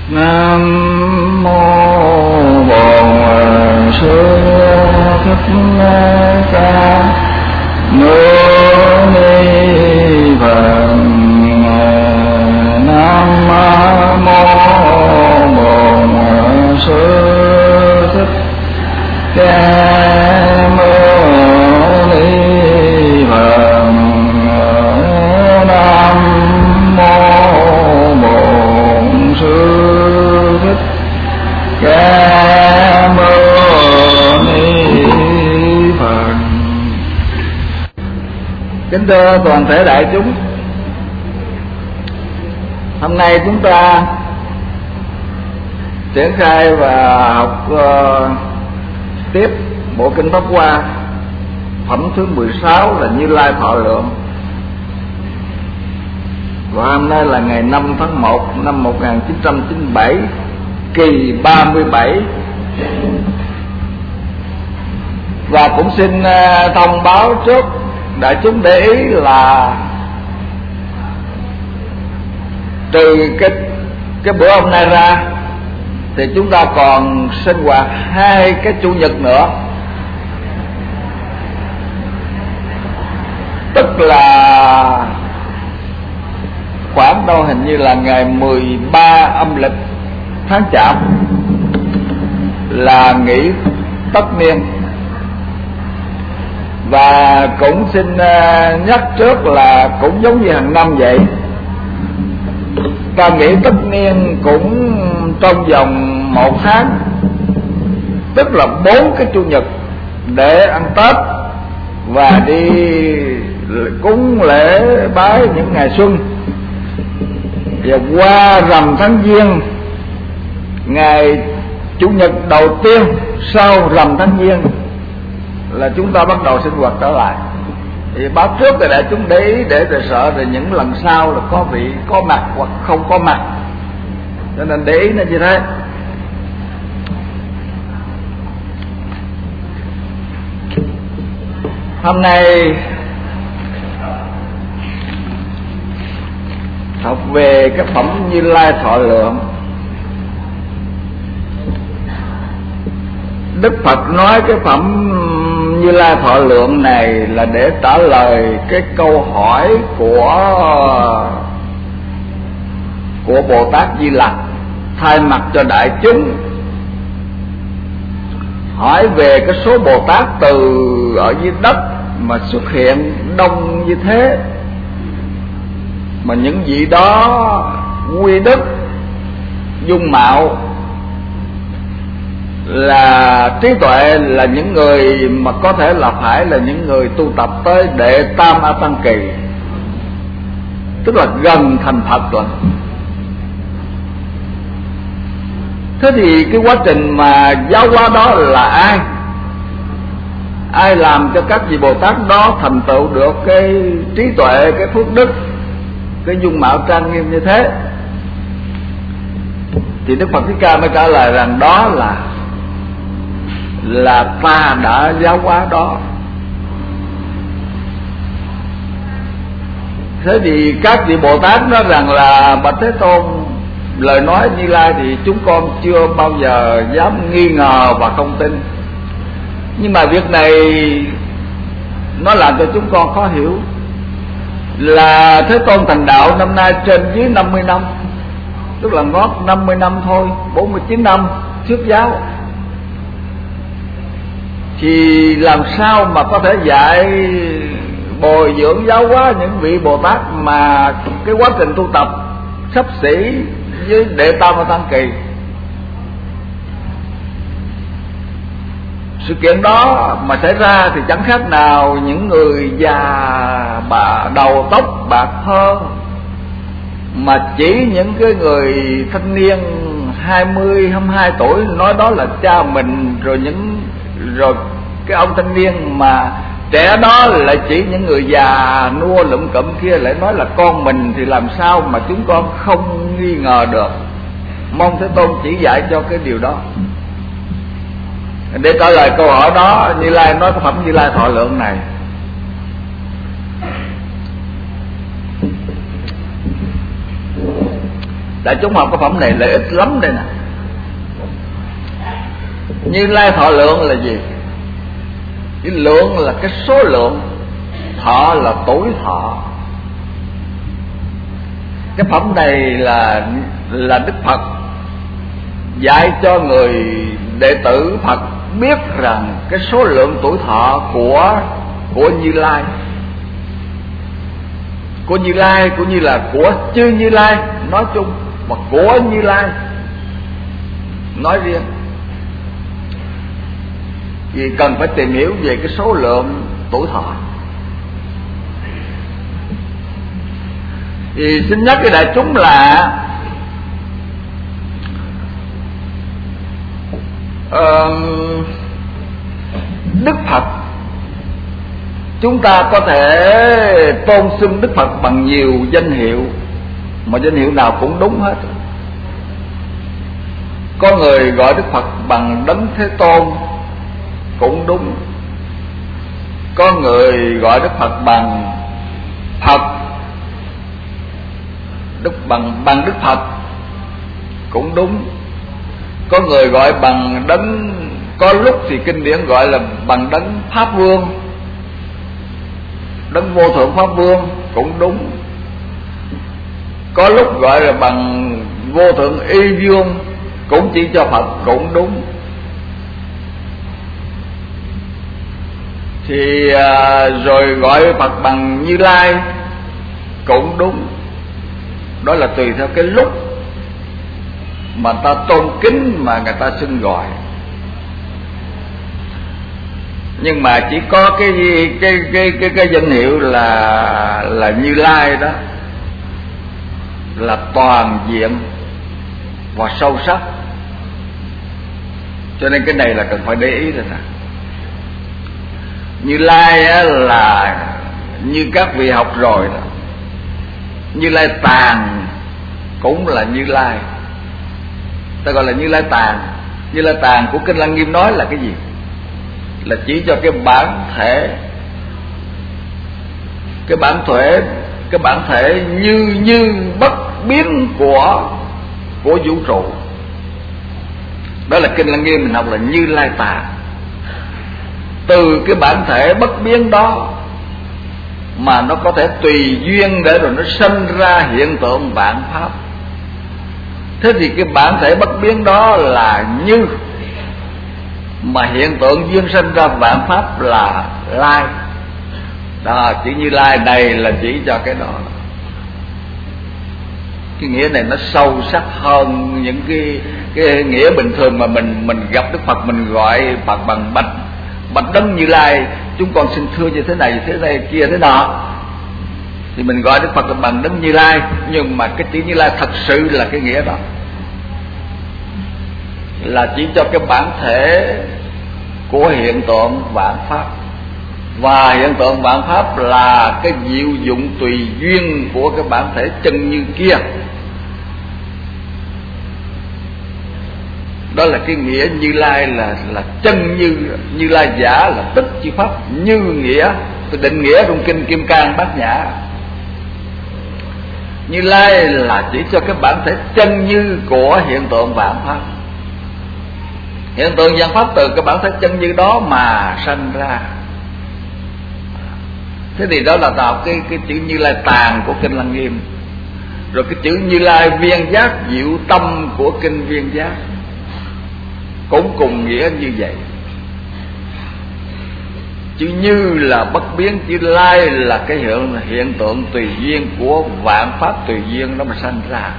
Nam mô Bổn Sư Thích Ca Mâu Ni Phật. Nam mô Bổn Sư Thích Ca Mâu Ni Phật. Nam mô Bổn Sư Thích Ca Mâu Ni Phật. Kính thưa toàn thể đại chúng, hôm nay chúng ta triển khai và học tiếp bộ kinh Pháp Hoa, phẩm thứ 16 là Như Lai Thọ Lượng. Và hôm nay là ngày 5 tháng 1 năm 1997, kỳ 37. Và cũng xin thông báo trước đại chúng để ý là trừ cái bữa hôm nay ra thì chúng ta còn sinh hoạt 2 cái chủ nhật nữa, tức là khoảng đâu hình như là ngày 13 âm lịch tháng Chạp là nghỉ tất niên. Và cũng xin nhắc trước là cũng giống như hàng năm vậy, ta nghỉ tất niên cũng trong vòng 1 tháng, tức là 4 cái chủ nhật để ăn Tết và đi cúng lễ bái những ngày xuân. Và qua rằm tháng Giêng, ngày chủ nhật đầu tiên sau rằm tháng Giêng là chúng ta bắt đầu sinh hoạt trở lại. Thì báo trước thì đại chúng để ý để sợ rồi những lần sau là có vị có mặt hoặc không có mặt, cho nên để ý là như thế. Hôm nay học về cái phẩm Như Lai Thọ Lượng. Đức Phật nói cái phẩm Như Lai Thọ Lượng này là để trả lời cái câu hỏi của Bồ Tát Di Lặc, thay mặt cho đại chúng hỏi về cái số Bồ Tát từ ở dưới đất mà xuất hiện đông như thế, mà những vị đó quy đức dung mạo là trí tuệ, là những người mà có thể là phải là những người tu tập tới đệ tam A Tăng Kỳ, tức là gần thành Phật rồi. Thế thì cái quá trình mà giáo hóa đó là ai làm cho các vị Bồ Tát đó thành tựu được cái trí tuệ, cái phước đức, cái dung mạo trang nghiêm như thế? Thì Đức Phật Thích Ca mới trả lời rằng đó là ta đã giáo hóa đó. Thế thì các vị Bồ Tát nói rằng là Bạch Thế Tôn, lời nói Như Lai thì chúng con chưa bao giờ dám nghi ngờ và không tin. Nhưng mà việc này nó làm cho chúng con khó hiểu, là Thế Tôn thành đạo năm nay trên dưới 50 năm, tức là ngót 50 năm thôi, 49 năm thuyết giáo, thì làm sao mà có thể dạy bồi dưỡng giáo hóa những vị Bồ Tát mà cái quá trình tu tập xấp xỉ với đệ tam A Tăng Kỳ? Sự kiện đó mà xảy ra thì chẳng khác nào những người già đầu tóc bạc phơ mà chỉ những cái người thanh niên 20, 22 tuổi nói đó là cha mình, rồi cái ông thanh niên mà trẻ đó lại chỉ những người già nua lụm cụm kia lại nói là con mình, thì làm sao mà chúng con không nghi ngờ được? Mong Thế Tôn chỉ dạy cho cái điều đó. Để trả lời câu hỏi đó, Như Lai nói cái phẩm Như Lai Thọ Lượng này Đại chúng học cái phẩm này lợi ích lắm đây nè. Như Lai thọ lượng là gì? Cái lượng là cái số lượng, thọ là tuổi thọ. Cái phẩm này là Đức Phật dạy cho người đệ tử Phật biết rằng cái số lượng tuổi thọ của Như Lai, của Như Lai cũng như là của chư Như Lai nói chung, và của Như Lai nói riêng, vì cần phải tìm hiểu về cái số lượng tuổi thọ. Thì xin nhắc với đại chúng là Đức Phật, chúng ta có thể tôn xưng Đức Phật bằng nhiều danh hiệu, mà danh hiệu nào cũng đúng hết. Có người gọi Đức Phật bằng Đấng Thế Tôn cũng đúng. Có người gọi Đức Phật bằng Phật, bằng Đức Phật cũng đúng. Có người gọi bằng Đấng, có lúc thì kinh điển gọi là bằng Đấng Pháp Vương, Đấng Vô Thượng Pháp Vương cũng đúng. Có lúc gọi là bằng Vô Thượng Y Vương, cũng chỉ cho Phật cũng đúng. Thì rồi gọi Phật bằng Như Lai cũng đúng. Đó là tùy theo cái lúc mà ta tôn kính mà người ta xưng gọi. Nhưng mà chỉ có cái danh hiệu là Như Lai đó là toàn diện và sâu sắc, cho nên cái này là cần phải để ý rồi nè. Như Lai á, là như các vị học rồi đó, Như Lai Tàn cũng là Như Lai, ta gọi là Như Lai Tàn. Như Lai Tàn của Kinh Lăng Nghiêm nói là cái gì? Là chỉ cho cái bản thể, cái bản thể như bất biến của vũ trụ. Đó là Kinh Lăng Nghiêm mình học là Như Lai Tàn. Từ cái bản thể bất biến đó mà nó có thể tùy duyên để rồi nó sinh ra hiện tượng vạn pháp. Thế thì cái bản thể bất biến đó là như, mà hiện tượng duyên sinh ra vạn pháp là Lai. Đó, chữ Như Lai này là chỉ cho cái đó. Cái nghĩa này nó sâu sắc hơn những cái nghĩa bình thường mà mình gặp Đức Phật, mình gọi Phật bằng bạch Đấng Như Lai, chúng con xin thưa như thế này kia thế nọ, thì mình gọi Đức Phật là bằng Đấng Như Lai. Nhưng mà cái chữ Như Lai thật sự là cái nghĩa đó, là chỉ cho cái bản thể của hiện tượng vạn pháp. Và hiện tượng vạn pháp là cái diệu dụng tùy duyên của cái bản thể chân như kia. Đó là cái nghĩa Như Lai là chân Như Lai giả là tức chi pháp như nghĩa. Tôi định nghĩa trong Kinh Kim Cang Bát Nhã. Như Lai là chỉ cho cái bản thể chân như của hiện tượng vạn pháp. Hiện tượng vạn pháp từ cái bản thể chân như đó mà sanh ra. Thế thì đó là tạo cái chữ Như Lai Tàn của Kinh Lăng Nghiêm. Rồi cái chữ Như Lai Viên Giác Diệu Tâm của Kinh Viên Giác cũng cùng nghĩa như vậy. Chữ Như là bất biến, chữ Lai là cái hiện tượng tùy duyên của vạn pháp tùy duyên đó mà sanh ra.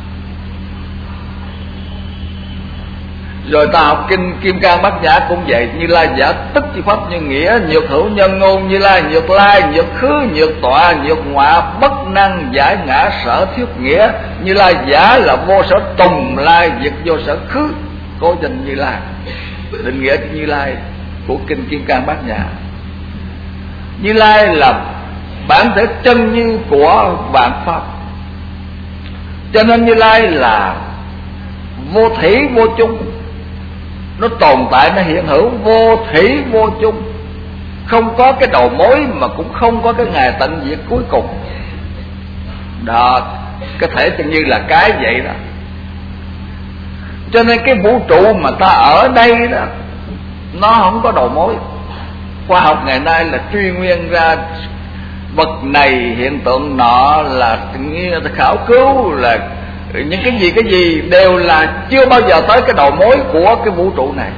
Rồi ta học Kinh Kim Cang Bát Nhã cũng vậy. Như Lai giả tức chi pháp như nghĩa, nhược hữu nhân ngôn. Như Lai nhược lai, nhược khứ, nhược tọa, nhược ngoại, bất năng giải ngã sở thiết nghĩa. Như Lai giả là vô sở tùng lai, diệt vô sở khứ. Cố danh Như Lai, định nghĩa Như Lai của Kinh Kim Cang Bát Nhã. Như Lai là bản thể chân như của vạn pháp, cho nên Như Lai là vô thủy vô chung. Nó tồn tại, nó hiện hữu vô thủy vô chung, không có cái đầu mối mà cũng không có cái ngày tận diệt cuối cùng. Đó, cái thể chân như là cái vậy đó. Cho nên cái vũ trụ mà ta ở đây đó, nó không có đầu mối. Khoa học ngày nay là truy nguyên ra vật này hiện tượng nọ, là khảo cứu là những cái gì đều là chưa bao giờ tới cái đầu mối của cái vũ trụ này.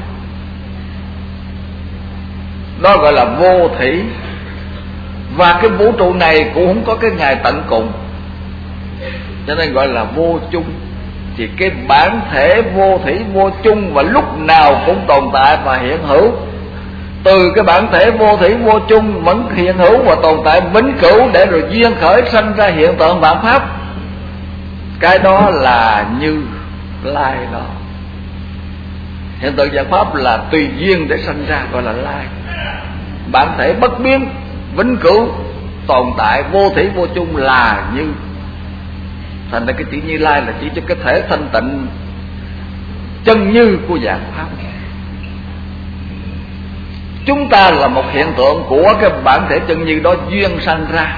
Đó gọi là vô thủy. Và cái vũ trụ này cũng không có cái ngày tận cùng, cho nên gọi là vô chung. Thì cái bản thể vô thủy vô chung và lúc nào cũng tồn tại và hiện hữu. Từ cái bản thể vô thủy vô chung vẫn hiện hữu và tồn tại vĩnh cửu, để rồi duyên khởi sanh ra hiện tượng vạn pháp. Cái đó là Như Lai đó. Hiện tượng vạn pháp là tùy duyên để sanh ra, gọi là Lai. Bản thể bất biến, vĩnh cửu, tồn tại vô thủy vô chung là Như. Thành ra cái chữ Như Lai là chỉ cho cái thể thanh tịnh chân như của vạn pháp. Chúng ta là một hiện tượng của cái bản thể chân như đó duyên sanh ra.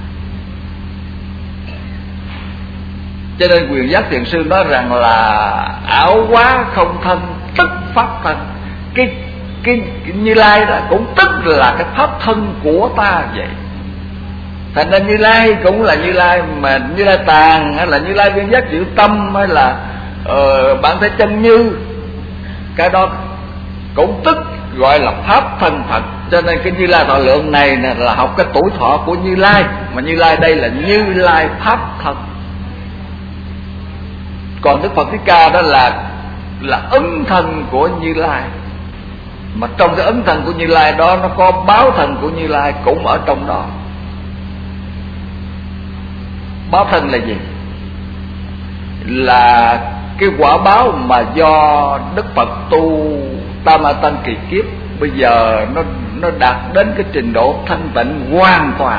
Cho nên Quyền Giác Thiền Sư nói rằng là ảo quá không thân tức pháp thân. Cái Như Lai đó cũng tức là cái pháp thân của ta vậy. Thành ra Như Lai cũng là Như Lai, mà Như Lai tàn hay là Như Lai viên giác diệu tâm hay là bản thể chân như, cái đó cũng tức gọi là pháp thân Phật. Cho nên cái Như Lai thọ lượng này là học cái tuổi thọ của Như Lai, mà Như Lai đây là Như Lai pháp thân. Còn Đức Phật Thích Ca đó là ứng thân của Như Lai. Mà trong cái ứng thân của Như Lai đó, nó có báo thân của Như Lai cũng ở trong đó. Báo thân là gì? Là cái quả báo mà do Đức Phật tu Tam Ma Tăng kỳ kiếp, bây giờ nó đạt đến cái trình độ thanh tịnh hoàn toàn.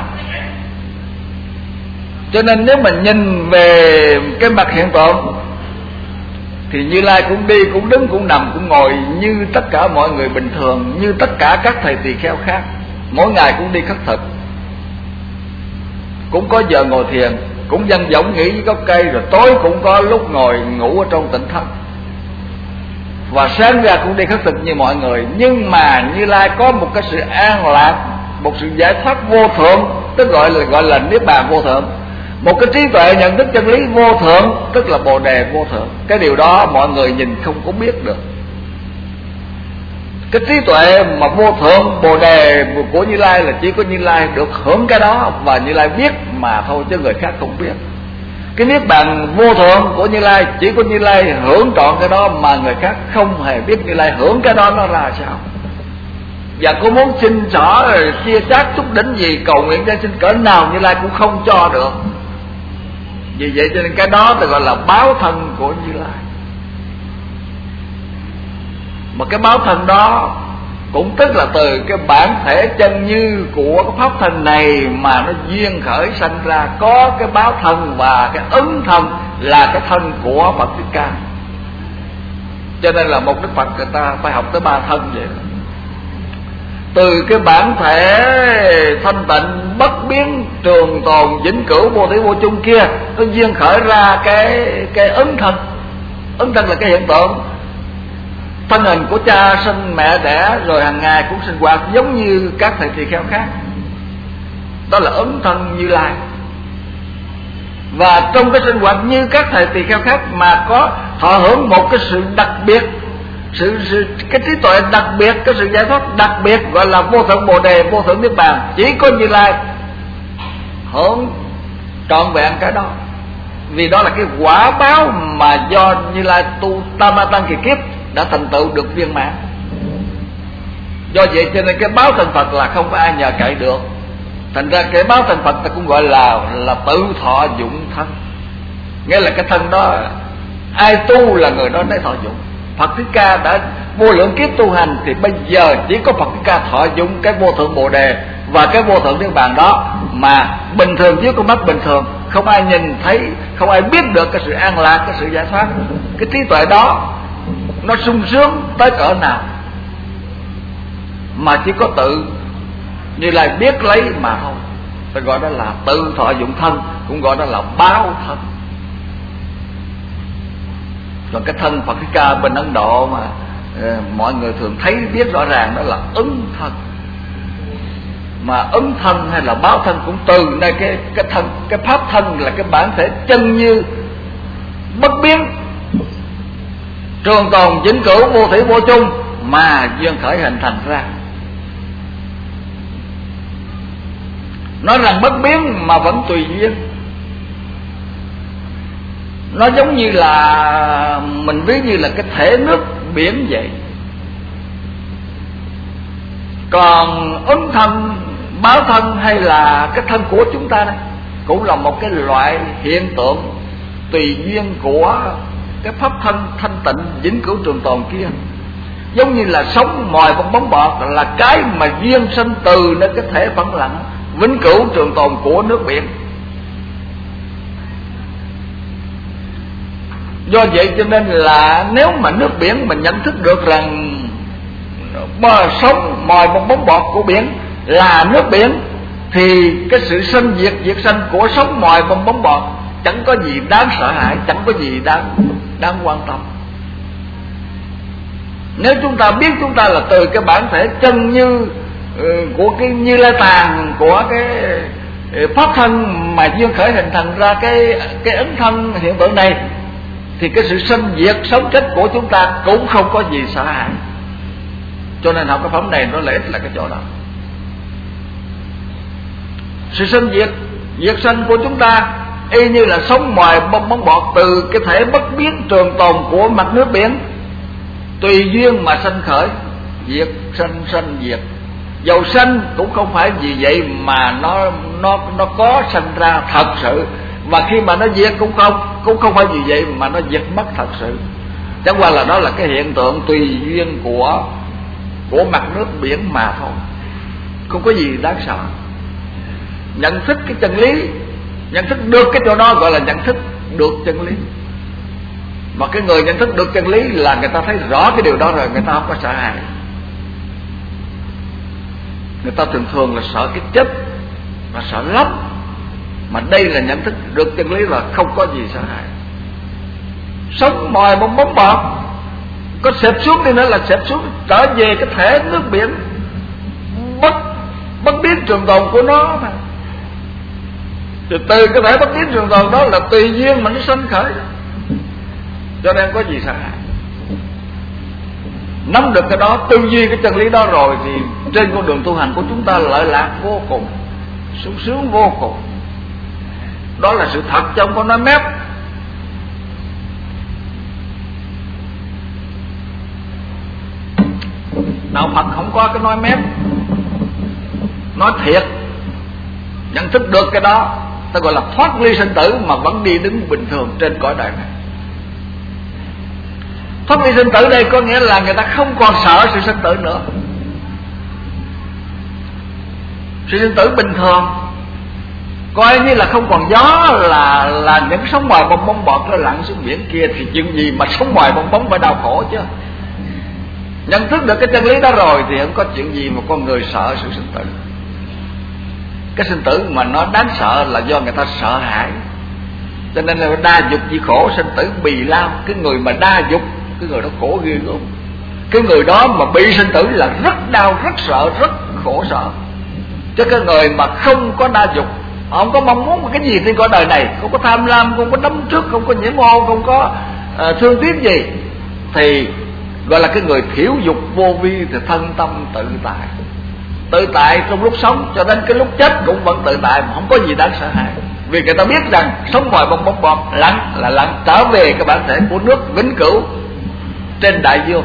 Cho nên nếu mà nhìn về cái mặt hiện tượng thì Như Lai cũng đi, cũng đứng, cũng nằm, cũng ngồi như tất cả mọi người bình thường, như tất cả các thầy tỳ kheo khác. Mỗi ngày cũng đi khất thực, cũng có giờ ngồi thiền, cũng dang dỏng nghỉ dưới gốc cây, rồi tối cũng có lúc ngồi ngủ ở trong tịnh thất, và sáng ra cũng đi khất thực như mọi người. Nhưng mà Như Lai có một cái sự an lạc, một sự giải thoát vô thượng, tức gọi là niết bàn vô thượng. Một cái trí tuệ nhận thức chân lý vô thượng, tức là bồ đề vô thượng. Cái điều đó mọi người nhìn không có biết được. Cái trí tuệ mà vô thượng bồ đề của Như Lai là chỉ có Như Lai được hưởng cái đó, và Như Lai biết mà thôi, chứ người khác không biết. Cái niết bàn vô thượng của Như Lai chỉ có Như Lai hưởng trọn cái đó, mà người khác không hề biết Như Lai hưởng cái đó nó ra sao. Và có muốn xin xỏ rồi chia chác chút đỉnh gì, cầu nguyện ra xin cỡ nào, Như Lai cũng không cho được. Vì vậy cho nên cái đó được gọi là báo thân của Như Lai. Mà cái báo thân đó cũng tức là từ cái bản thể chân như của cái pháp thân này mà nó duyên khởi sanh ra, có cái báo thân và cái ứng thân là cái thân của Phật Thích Ca. Cho nên là một Đức Phật người ta phải học tới 3 thân vậy. Từ cái bản thể thanh tịnh bất biến trường tồn vĩnh cửu vô thủy vô chung kia, nó duyên khởi ra cái ứng thân. Ứng thân là cái hiện tượng thân hình của cha sinh mẹ đẻ, rồi hàng ngày cũng sinh hoạt giống như các thầy tỳ kheo khác. Đó là ứng thân Như Lai. Và trong cái sinh hoạt như các thầy tỳ kheo khác mà có thọ hưởng một cái sự đặc biệt, cái trí tuệ đặc biệt, cái sự giải thoát đặc biệt, gọi là vô thượng bồ đề, vô thượng niết bàn. Chỉ có Như Lai hưởng trọn vẹn cái đó. Vì đó là cái quả báo mà do Như Lai tu Tam Ma Tăng kỳ kiếp đã thành tựu được viên mãn. Do vậy cho nên cái báo thân Phật là không có ai nhờ cậy được. Thành ra cái báo thân Phật ta cũng gọi là tự thọ dụng thân. Nghĩa là cái thân đó ai tu là người đó lấy thọ dụng. Phật Thích Ca đã vô lượng kiếp tu hành, thì bây giờ chỉ có Phật Thích Ca thọ dụng cái vô thượng bồ đề và cái vô thượng niết bàn đó, mà bình thường dưới con mắt bình thường không ai nhìn thấy, không ai biết được cái sự an lạc, cái sự giải thoát. Cái trí tuệ đó nó sung sướng tới cỡ nào mà chỉ có tự Như Lai biết lấy mà thôi. Ta gọi đó là tự thọ dụng thân, cũng gọi đó là báo thân. Còn cái thân Phật Thích Ca bên Ấn Độ mà mọi người thường thấy biết rõ ràng đó là ứng thân. Mà ứng thân hay là báo thân cũng từ nơi cái thân, cái pháp thân là cái bản thể chân như bất biến, trường tồn vĩnh cửu, vô thủy vô chung mà duyên khởi hình thành ra. Nói rằng bất biến mà vẫn tùy duyên. Nó giống như là mình ví như là cái thể nước biển vậy. Còn ứng thân, báo thân hay là cái thân của chúng ta đây cũng là một cái loại hiện tượng tùy duyên của cái pháp thân thanh tịnh vĩnh cửu trường tồn kia. Giống như là sóng mồi bong bóng bọt là cái mà duyên sinh từ nơi cái thể phẳng lặng vĩnh cửu trường tồn của nước biển. Do vậy cho nên là nếu mà nước biển mình nhận thức được rằng sóng mồi bong bóng bọt của biển là nước biển, thì cái sự sinh diệt diệt sanh của sóng mồi bong bóng bọt chẳng có gì đáng sợ hãi, chẳng có gì đáng quan tâm. Nếu chúng ta biết chúng ta là từ cái bản thể chân như của cái Như Lai Tạng, của cái pháp thân mà duyên khởi hình thành ra cái ấn thân hiện tượng này, thì cái sự sinh diệt sống chết của chúng ta cũng không có gì sợ hãi. Cho nên học cái phẩm này nó lợi ích là cái chỗ đó. Sự sinh diệt sanh của chúng ta y như là sóng mồi bong bóng bọt từ cái thể bất biến trường tồn của mặt nước biển, tùy duyên mà sanh khởi, diệt sanh diệt. Dầu sanh cũng không phải vì vậy mà nó có sanh ra thật sự, và khi mà nó diệt cũng không phải vì vậy mà nó diệt mất thật sự. Chẳng qua là đó là cái hiện tượng tùy duyên của mặt nước biển mà thôi, không có gì đáng sợ. Nhận thức cái chân lý, nhận thức được cái chỗ đó gọi là nhận thức được chân lý. Mà cái người nhận thức được chân lý là người ta thấy rõ cái điều đó rồi, người ta không có sợ hãi. Người ta thường là sợ cái chết và sợ lắm, mà đây là nhận thức được chân lý là không có gì sợ hãi. Sống mồi bong bóng bọt có xẹp xuống đi nữa là xẹp xuống trở về cái thể nước biển bất biến trường tồn của nó mà. Từ cái thể bất biến trường tồn đó là tùy duyên mà nó sanh khởi, cho nên có gì sợ hãi. Nắm được cái đó, tư duy cái chân lý đó rồi thì trên con đường tu hành của chúng ta lợi lạc vô cùng, sung sướng vô cùng. Đó là sự thật chứ không có nói mép. Đạo Phật không có cái nói mép, nói thiệt. Nhận thức được cái đó ta gọi là thoát ly sinh tử mà vẫn đi đứng bình thường trên cõi đời này. Thoát ly sinh tử đây có nghĩa là người ta không còn sợ sự sinh tử nữa. Sự sinh tử bình thường, coi như là không còn gió, là những sóng mồi bong bóng bọt nó lặn xuống biển kia, thì chuyện gì mà sóng mồi bong bóng phải đau khổ chứ. Nhận thức được cái chân lý đó rồi thì không có chuyện gì mà con người sợ sự sinh tử. Cái sinh tử mà nó đáng sợ là do người ta sợ hãi. Cho nên là đa dục vì khổ, sinh tử bì lao. Cái người mà đa dục, cái người đó khổ ghê gớm. Cái người đó mà bị sinh tử là rất đau, rất sợ, rất khổ sở. Chứ cái người mà không có đa dục, không có mong muốn một cái gì trên cõi đời này, không có tham lam, không có đắm trước, không có nhiễm ô, không có thương tiếc gì, thì gọi là cái người thiểu dục vô vi, thì thân tâm tự tại. Tự tại trong lúc sống cho đến cái lúc chết cũng vẫn tự tại, mà không có gì đáng sợ hãi. Vì người ta biết rằng sống mồi bong bóng bọt lặn là lặn trở về cái bản thể của nước vĩnh cửu trên đại dương,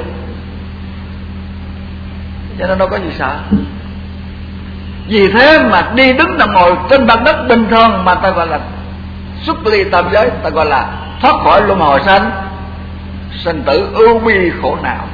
cho nên đâu có gì sợ. Vì thế mà đi đứng nằm ngồi trên mặt đất bình thường mà ta gọi là xuất ly tam giới, ta gọi là thoát khỏi luân hồi sanh sinh tử ưu bi khổ não.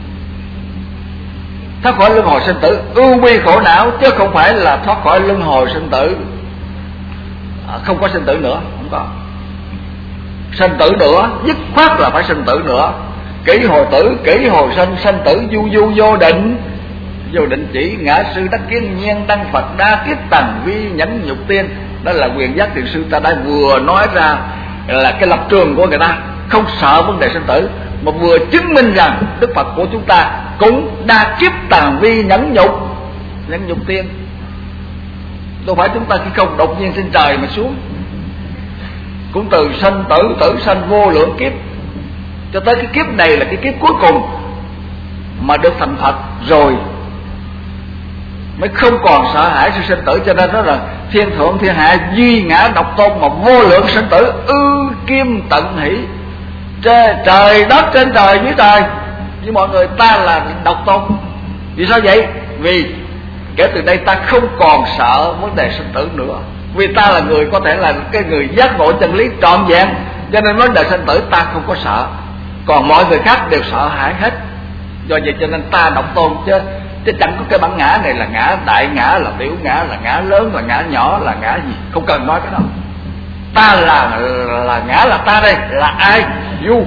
Thoát khỏi luân hồi sinh tử ưu bi khổ não, chứ không phải là thoát khỏi luân hồi sinh tử không có sinh tử nữa, không có sinh tử nữa, dứt khoát là phải sinh tử nữa. Kỷ hồi tử, kỷ hồi sanh, sanh tử du du vô định. Vô định chỉ ngã sư đắc kiến nhiên đăng Phật đa kiếp tầng vi nhẫn nhục tiên. Đó là quyền giác thiền sư ta đã vừa nói ra là cái lập trường của người ta. không sợ vấn đề sinh tử, mà vừa chứng minh rằng Đức Phật của chúng ta cũng đa kiếp tàn vi nhẫn nhục tiên. Đâu phải chúng ta khi không đột nhiên trên trời mà xuống, cũng từ sanh tử sanh vô lượng kiếp, cho tới cái kiếp này là cái kiếp cuối cùng mà được thành Phật rồi mới không còn sợ hãi sự sinh tử. Cho nên đó là thiên thượng thiên hạ duy ngã độc tôn, mà vô lượng sinh tử ư kim tận hỷ. Trời đất trên trời dưới trời, với mọi người ta là độc tôn. Vì sao vậy? Vì kể từ đây ta không còn sợ vấn đề sinh tử nữa, vì ta là người có thể là cái người giác ngộ chân lý trọn vẹn, cho nên vấn đề sinh tử ta không có sợ. Còn mọi người khác đều sợ hãi hết. Do vậy cho nên ta độc tôn, chứ chẳng có cái bản ngã này là ngã, đại ngã là tiểu ngã, là ngã lớn là ngã nhỏ, là ngã gì, không cần nói cái đó. Ta là ngã, là ta đây là ai? Du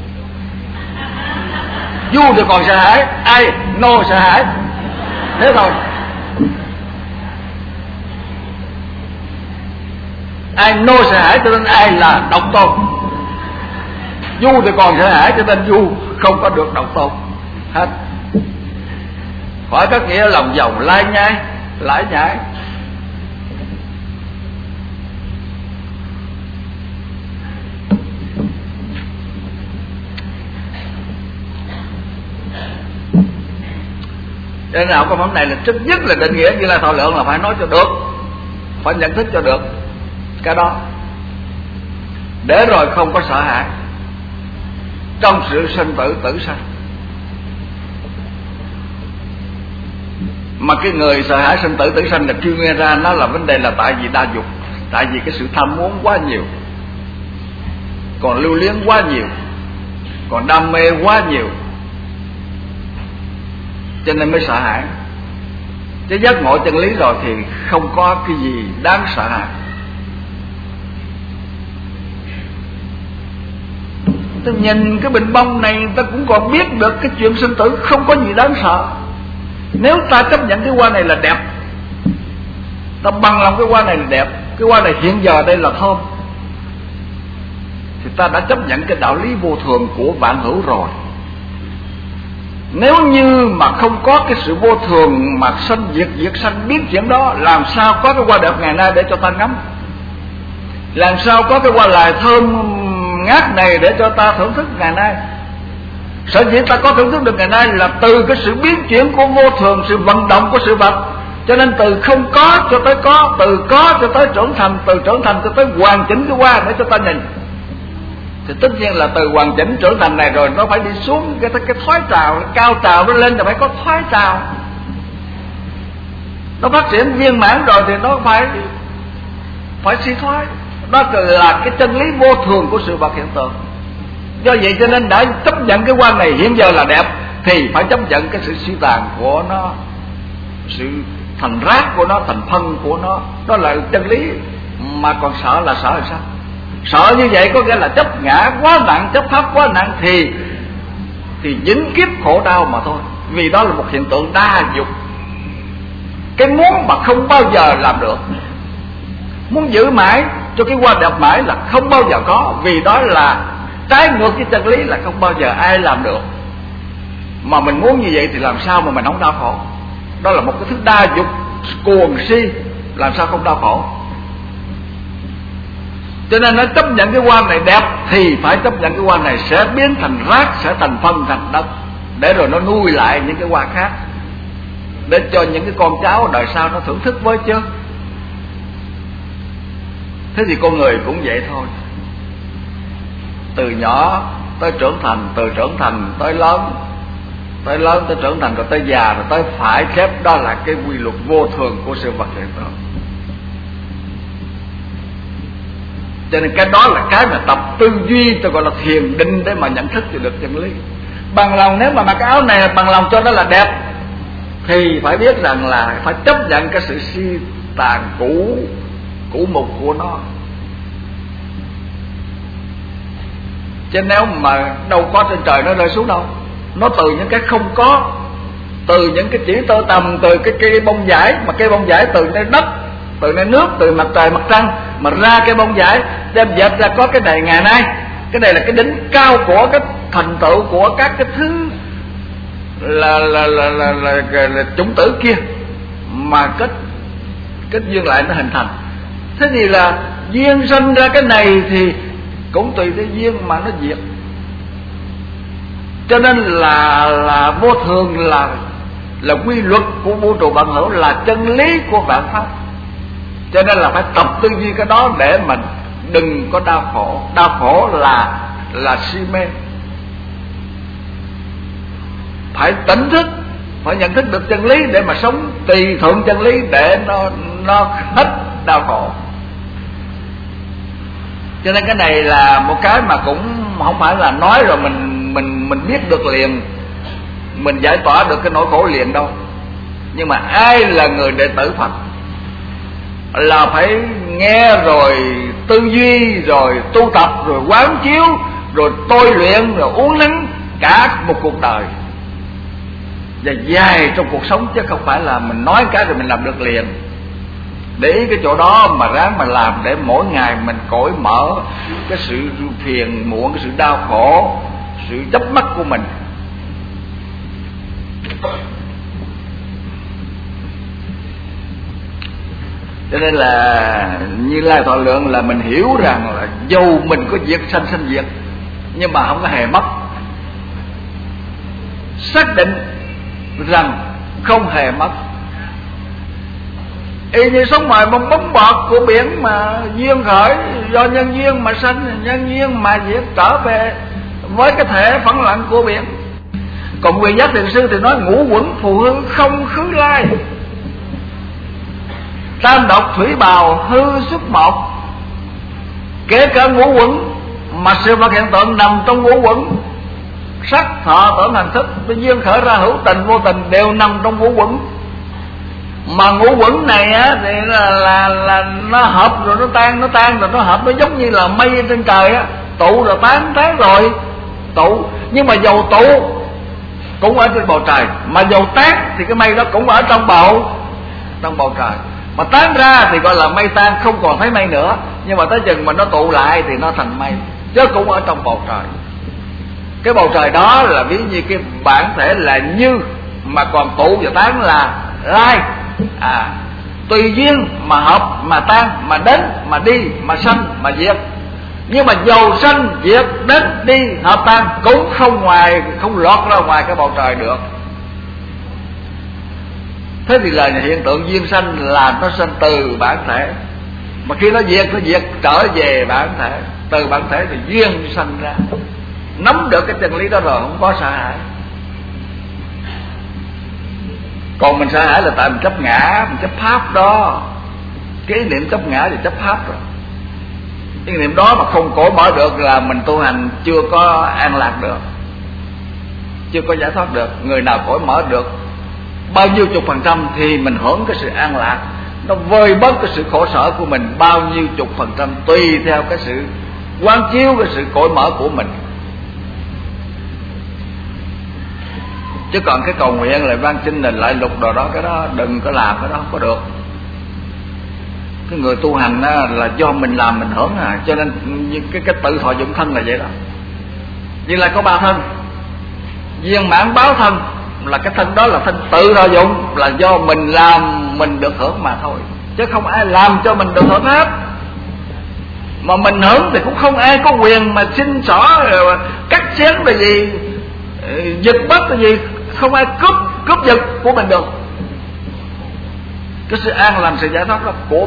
thì còn sợ hãi, ai no sợ hãi, thế thôi. Ai no sợ hãi cho nên ai là độc tôn. Du thì còn sợ hãi cho nên du không có được độc tôn hết. Khỏi các nghĩa lòng vòng lai nhai lãi nhãi. Nên nào cái phẩm này là trước nhất là định nghĩa Như Lai Thọ Lượng là phải nói cho được, phải nhận thức cho được cái đó, để rồi không có sợ hãi trong sự sinh tử tử sanh. Mà cái người sợ hãi sinh tử tử sanh là chuyên nghe ra nó là vấn đề là tại vì đa dục, tại vì cái sự tham muốn quá nhiều, còn lưu luyến quá nhiều, còn đam mê quá nhiều, cho nên mới sợ hãi. Chứ giác ngộ chân lý rồi thì không có cái gì đáng sợ hãi. Ta nhìn cái bình bông này ta cũng còn biết được cái chuyện sinh tử không có gì đáng sợ. Nếu ta chấp nhận cái hoa này là đẹp, ta bằng lòng cái hoa này là đẹp, cái hoa này hiện giờ đây là thơm, thì ta đã chấp nhận cái đạo lý vô thường của vạn hữu rồi. Nếu như mà không có cái sự vô thường mà sanh diệt sanh biến chuyển đó, làm sao có cái hoa đẹp ngày nay để cho ta ngắm? Làm sao có cái hoa lại thơm ngát này để cho ta thưởng thức ngày nay? Sở dĩ ta có thưởng thức được ngày nay là từ cái sự biến chuyển của vô thường, sự vận động của sự vật. Cho nên từ không có cho tới có, từ có cho tới trưởng thành, từ trưởng thành cho tới hoàn chỉnh cái hoa để cho ta nhìn. Thì tất nhiên là từ hoàn chỉnh trưởng thành này rồi nó phải đi xuống cái thoái trào, cao trào nó lên thì phải có thoái trào. Nó phát triển viên mãn rồi thì nó phải suy thoái. Đó là cái chân lý vô thường của sự vật hiện tượng. Do vậy cho nên đã chấp nhận cái quan này hiện giờ là đẹp thì phải chấp nhận cái sự suy tàn của nó, sự thành rác của nó, thành phân của nó. Đó là chân lý. Mà còn sợ là sợ là sao? Sợ như vậy có nghĩa là chấp ngã quá nặng, chấp pháp quá nặng thì dính kiếp khổ đau mà thôi. Vì đó là một hiện tượng đa dục. Cái muốn mà không bao giờ làm được, muốn giữ mãi cho cái hoa đẹp mãi là không bao giờ có. Vì đó là trái ngược cái chân lý, là không bao giờ ai làm được. Mà mình muốn như vậy thì làm sao mà mình không đau khổ? Đó là một cái thứ đa dục cuồng si, làm sao không đau khổ? Cho nên nó chấp nhận cái hoa này đẹp thì phải chấp nhận cái hoa này sẽ biến thành rác, sẽ thành phân, thành đất, để rồi nó nuôi lại những cái hoa khác, để cho những cái con cháu đời sau nó thưởng thức với chứ. Thế thì con người cũng vậy thôi. Từ nhỏ tới trưởng thành, từ trưởng thành tới lớn, tới trưởng thành, rồi tới già, rồi tới phải chết. Đó là cái quy luật vô thường của sự vật hiện tượng. Cho nên cái đó là cái mà tập tư duy, tôi gọi là thiền định, để mà nhận thức cho được chân lý. Bằng lòng, nếu mà mặc cái áo này bằng lòng cho nó là đẹp thì phải biết rằng là phải chấp nhận cái sự suy tàn cũ mục của nó. Chứ nếu mà đâu có trên trời nó rơi xuống đâu. Nó từ những cái không có, từ những cái chỉ tơ tầm, từ cái cây bông vải, mà cây bông vải từ nơi đất, từ nơi nước, từ mặt trời mặt trăng mà ra cái bông vải, đem dệt ra có cái này ngày nay. Cái này là cái đỉnh cao của cái thành tựu của các cái thứ là chủng tử kia mà kết duyên lại nó hình thành. Thế thì là duyên sinh ra cái này thì cũng tùy theo duyên mà nó diệt. Cho nên là vô thường là quy luật của vũ trụ vạn hữu, là chân lý của vạn pháp. Cho nên là phải tập tư duy cái đó để mình đừng có đau khổ. Đau khổ là si mê. Phải tỉnh thức, phải nhận thức được chân lý để mà sống tùy thuận chân lý để nó hết đau khổ. Cho nên cái này là một cái mà cũng không phải là nói rồi mình biết được liền, mình giải tỏa được cái nỗi khổ liền đâu. Nhưng mà ai là người đệ tử Phật là phải nghe rồi tư duy, rồi tu tập, rồi quán chiếu, rồi tôi luyện, rồi uống nắng cả một cuộc đời và dài trong cuộc sống, chứ không phải là mình nói cái rồi mình làm được liền. Để ý cái chỗ đó mà ráng mà làm, để mỗi ngày mình cởi mở cái sự phiền muộn, cái sự đau khổ, sự chấp mắc của mình. Cho nên là Như Lai Thọ Lượng là mình hiểu rằng là dù mình có diệt sanh diệt nhưng mà không có hề mất. Xác định rằng không hề mất. Y như sống ngoài bong bóng bọt của biển mà duyên khởi, do nhân duyên mà sanh, nhân duyên mà diệt, trở về với cái thể phẳng lặng của biển. Còn Quyền Giác Thiền Sư thì nói ngũ quẩn phù hư không khứ lai, tam độc thủy bào hư xuất một. Kể cả ngũ quẩn mà sự vật hiện tượng nằm trong ngũ quẩn, sắc thọ tưởng hành thức, duyên khởi ra hữu tình vô tình đều nằm trong ngũ quẩn. Mà ngũ quẩn này á thì là nó hợp rồi nó tan rồi nó hợp. Nó giống như là mây trên trời á, tụ rồi tán rồi tụ. Nhưng mà dầu tụ cũng ở trên bầu trời, mà dầu tán thì cái mây đó cũng ở trong bầu trời. Mà tán ra thì gọi là mây tan, không còn thấy mây nữa. Nhưng mà tới chừng mà nó tụ lại thì nó thành mây, chứ cũng ở trong bầu trời. Cái bầu trời đó là ví như cái bản thể là như, mà còn tụ và tán là lai. Tùy duyên mà hợp, mà tan, mà đến, mà đi, mà sanh, mà diệt. Nhưng mà dầu sanh, diệt, đến, đi, hợp, tan cũng không lọt ra ngoài cái bầu trời được. Thế thì là hiện tượng duyên sanh là nó sanh từ bản thể, mà khi nó diệt trở về bản thể. Từ bản thể thì duyên sanh ra. Nắm được cái chân lý đó rồi không có sợ hãi. Còn mình sợ hãi là tại mình chấp ngã, mình chấp pháp đó. Cái ý niệm chấp ngã thì chấp pháp rồi. Cái ý niệm đó mà không cởi mở được là mình tu hành chưa có an lạc được, chưa có giải thoát được. Người nào cởi mở được bao nhiêu chục % thì mình hưởng cái sự an lạc, nó vơi bớt cái sự khổ sở của mình bao nhiêu chục %, tùy theo cái sự quán chiếu, cái sự cởi mở của mình. Chứ còn cái cầu nguyện lại van xin là lại lục đồ đó, cái đó đừng có làm, cái đó không có được. Cái người tu hành đó là do mình làm mình hưởng cho nên cái tự thọ dụng thân là vậy đó. Như là có 3 thân, viên mãn báo thân là cái thân đó là thân tự thọ dụng, là do mình làm mình được hưởng mà thôi, chứ không ai làm cho mình được hưởng hết. Mà mình hưởng thì cũng không ai có quyền mà xin xỏ cắt xén cái gì, giật bắt cái gì, không ai cướp giật của mình được. Cái sự an lành, sự giải thoát đó của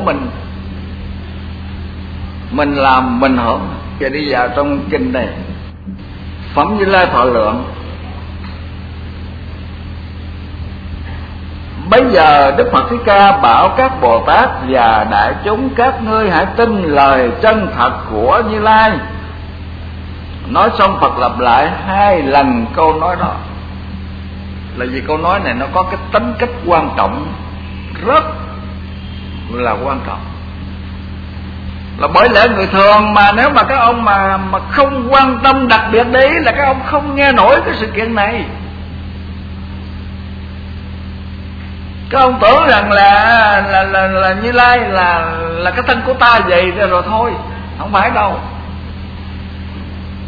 mình làm mình hưởng. Giờ đi vào trong kinh này, phẩm Như Lai Thọ Lượng. Bây giờ Đức Phật Thích Ca bảo các Bồ Tát và đại chúng các ngươi hãy tin lời chân thật của Như Lai. Nói xong Phật lặp lại 2 lần câu nói đó. Là vì câu nói này nó có cái tính cách quan trọng, rất là quan trọng. Là bởi lẽ người thường mà nếu mà các ông mà không quan tâm đặc biệt để ý là các ông không nghe nổi cái sự kiện này. Các ông tưởng rằng là Như Lai là cái thân của ta vậy rồi thôi. Không phải đâu.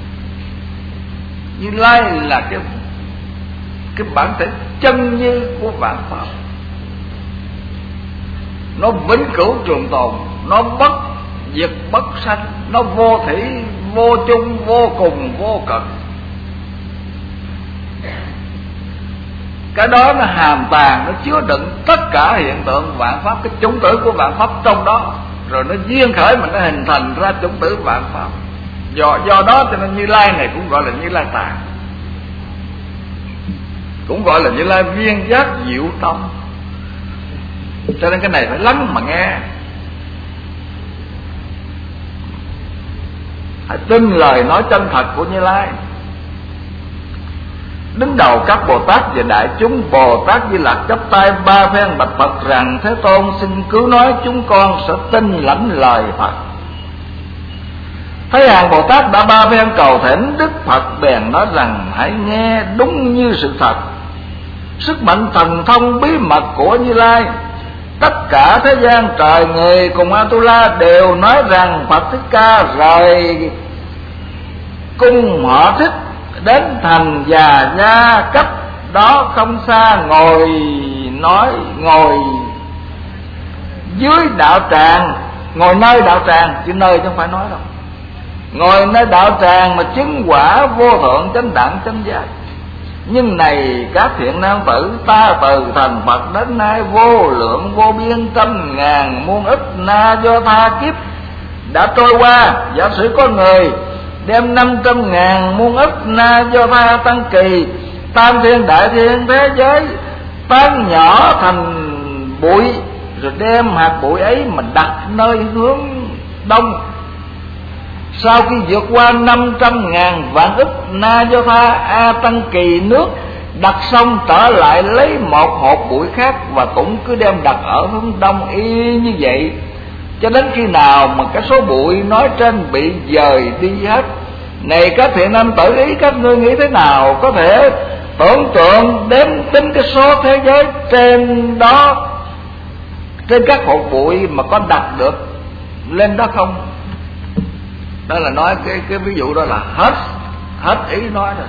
Như Lai là cái bản thể chân như của vạn pháp, nó vĩnh cửu trường tồn, nó bất diệt bất sanh, nó vô thủy vô chung, vô cùng vô cực. Cái đó nó hàm tàng, nó chứa đựng tất cả hiện tượng vạn pháp, cái chủng tử của vạn pháp trong đó, rồi nó duyên khởi mà nó hình thành ra chủng tử vạn pháp. Do đó cho nên Như Lai này cũng gọi là Như Lai tạng, cũng gọi là Như Lai viên giác diệu tâm. Cho nên cái này phải lắng mà nghe, hãy tin lời nói chân thật của Như Lai. Đứng đầu các Bồ Tát và đại chúng, Bồ Tát Di Lặc chắp tay ba phen bạch Phật rằng: Thế Tôn xin cứu nói, chúng con sẽ tin lãnh lời Phật. Thấy hàng Bồ Tát đã ba phen cầu thỉnh, Đức Phật bèn nói rằng: hãy nghe đúng như sự thật. Sức mạnh thần thông bí mật của Như Lai, tất cả thế gian trời người cùng Atula đều nói rằng Phật Thích Ca rời cung họ Thích đến thành Già Nha, cách đó không xa, ngồi dưới đạo tràng, ngồi nơi đạo tràng, chứ nơi chứ không phải nói đâu, ngồi nơi đạo tràng mà chứng quả vô thượng chánh đẳng chánh giác. Nhưng này các thiện nam tử, ta từ thành Phật đến nay vô lượng vô biên trăm ngàn muôn ức na do tha kiếp đã trôi qua. Giả sử có người đem 500.000 muôn ức na do tha tăng kỳ, tam thiên đại thiên thế giới tan nhỏ thành bụi, rồi đem hạt bụi ấy mà đặt nơi hướng đông. Sau khi vượt qua 500.000 vạn ức na do tha a tăng kỳ nước, đặt xong trở lại lấy một hột bụi khác, và cũng cứ đem đặt ở hướng đông y như vậy, cho đến khi nào mà cái số bụi nói trên bị dời đi hết. Này các thiện nam tử, ý các ngươi nghĩ thế nào? Có thể tưởng tượng đếm tính cái số thế giới trên đó, trên các hột bụi mà có đặt được lên đó không? Đó là nói cái ví dụ đó là hết ý nói rồi.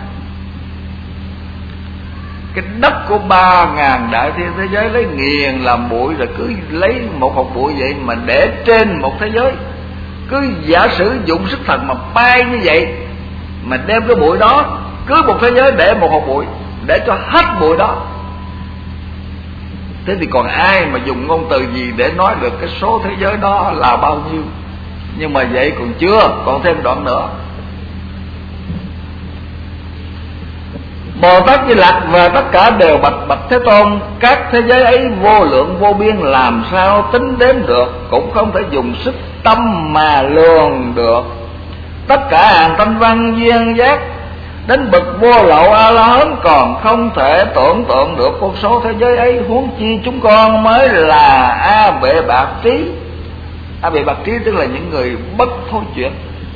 Cái đất của 3.000 đại thiên thế giới lấy nghiền làm bụi, rồi cứ lấy một hột bụi vậy mà để trên một thế giới. Cứ giả sử dụng sức thần mà bay như vậy, mà đem cái bụi đó, cứ một thế giới để một hột bụi, để cho hết bụi đó. Thế thì còn ai mà dùng ngôn từ gì để nói được cái số thế giới đó là bao nhiêu? Nhưng mà vậy còn chưa, còn thêm đoạn nữa. Bồ Tát Di Lặc và tất cả đều bạch Thế Tôn: các thế giới ấy vô lượng vô biên, làm sao tính đếm được, cũng không thể dùng sức tâm mà lường được. Tất cả hàng thanh văn duyên giác đến bậc vô lậu A La Hán còn không thể tưởng tượng được con số thế giới ấy, huống chi chúng con mới là A Bệ Bạc Trí. A Bệ Bạc Trí tức là những người bất thối chuyển,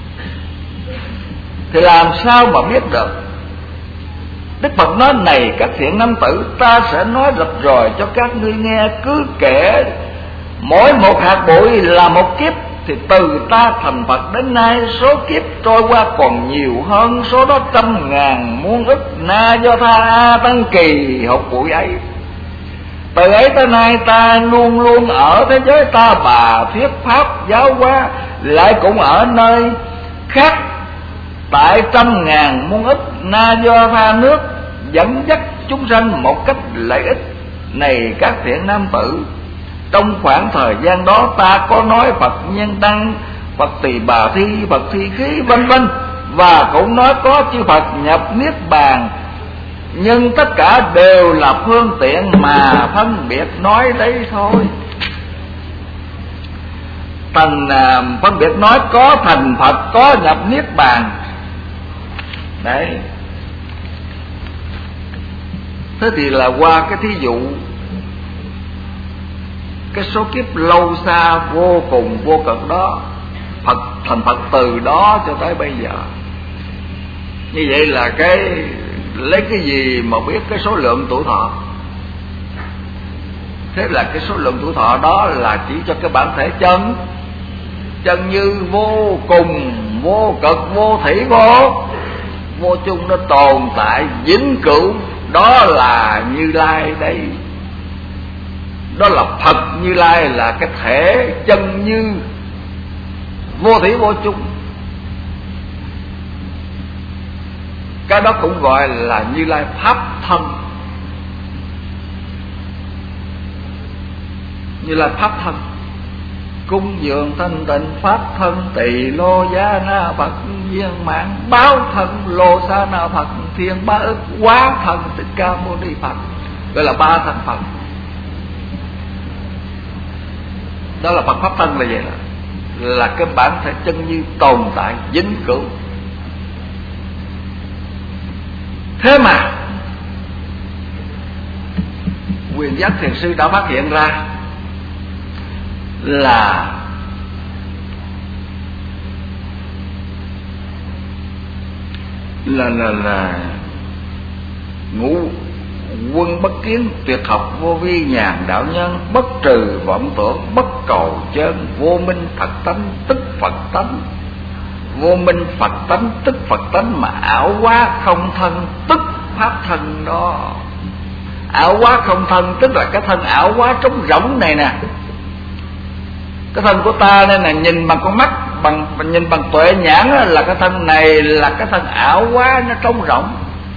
thì làm sao mà biết được? Đức Phật nói: này các thiện nam tử, ta sẽ nói rạch ròi cho các ngươi nghe. Cứ kể mỗi một hạt bụi là một kiếp, thì từ ta thành Phật đến nay, số kiếp trôi qua còn nhiều hơn số đó 100.000 muôn ức na do tha a tăng kỳ hột bụi ấy. Từ ấy tới nay ta luôn luôn ở thế giới ta bà thuyết pháp giáo hóa, lại cũng ở nơi khác tại 100.000 muôn ức na do tha nước, dẫn dắt chúng sanh một cách lợi ích. Này các thiện nam tử, trong khoảng thời gian đó ta có nói Phật Nhân Đăng, Phật Tỳ Bà Thi, Phật Thi Khí vân vân, và cũng nói có chư Phật nhập niết bàn. Nhưng tất cả đều là phương tiện mà phân biệt nói đấy thôi. Phân biệt nói có thành Phật, có nhập niết bàn. Đấy. Thế thì là qua cái thí dụ cái số kiếp lâu xa vô cùng vô cực đó, Phật thành Phật từ đó cho tới bây giờ. Như vậy là cái lấy cái gì mà biết cái số lượng tuổi thọ? Thế là cái số lượng tuổi thọ đó là chỉ cho cái bản thể chân như vô cùng vô cực vô thủy vô chung nó tồn tại vĩnh cửu, đó là Như Lai đây. Đó là Phật Như Lai, là cái thể chân như vô thủy vô chung. Cái đó cũng gọi là Như Lai Pháp thân. Như Lai Pháp thân. Cung dường thanh tịnh Pháp thân, tỳ lô giá na Phật viên mãn, báo thân lô sa na Phật, thiên ba ức quá thân Thích Ca Mâu Ni Phật, gọi là ba thân Phật. Đó là Phật Pháp thân là vậy đó, là cái bản thể chân như tồn tại vĩnh cửu. Thế mà Quyền Giác Thiền Sư đã phát hiện ra là Ngũ Quân Bất Kiến, tuyệt học vô vi nhàn đạo nhân, bất trừ vọng tưởng, bất cầu chân, vô minh Phật tánh tức Phật tánh, vô minh Phật tánh tức Phật tánh, mà ảo quá không thân tức Pháp thân đó. Ảo quá không thân tức là cái thân ảo quá trống rỗng này nè. Cái thân của ta đây nè, nhìn bằng con mắt, nhìn bằng tuệ nhãn là cái thân này là cái thân ảo quá, nó trống rỗng.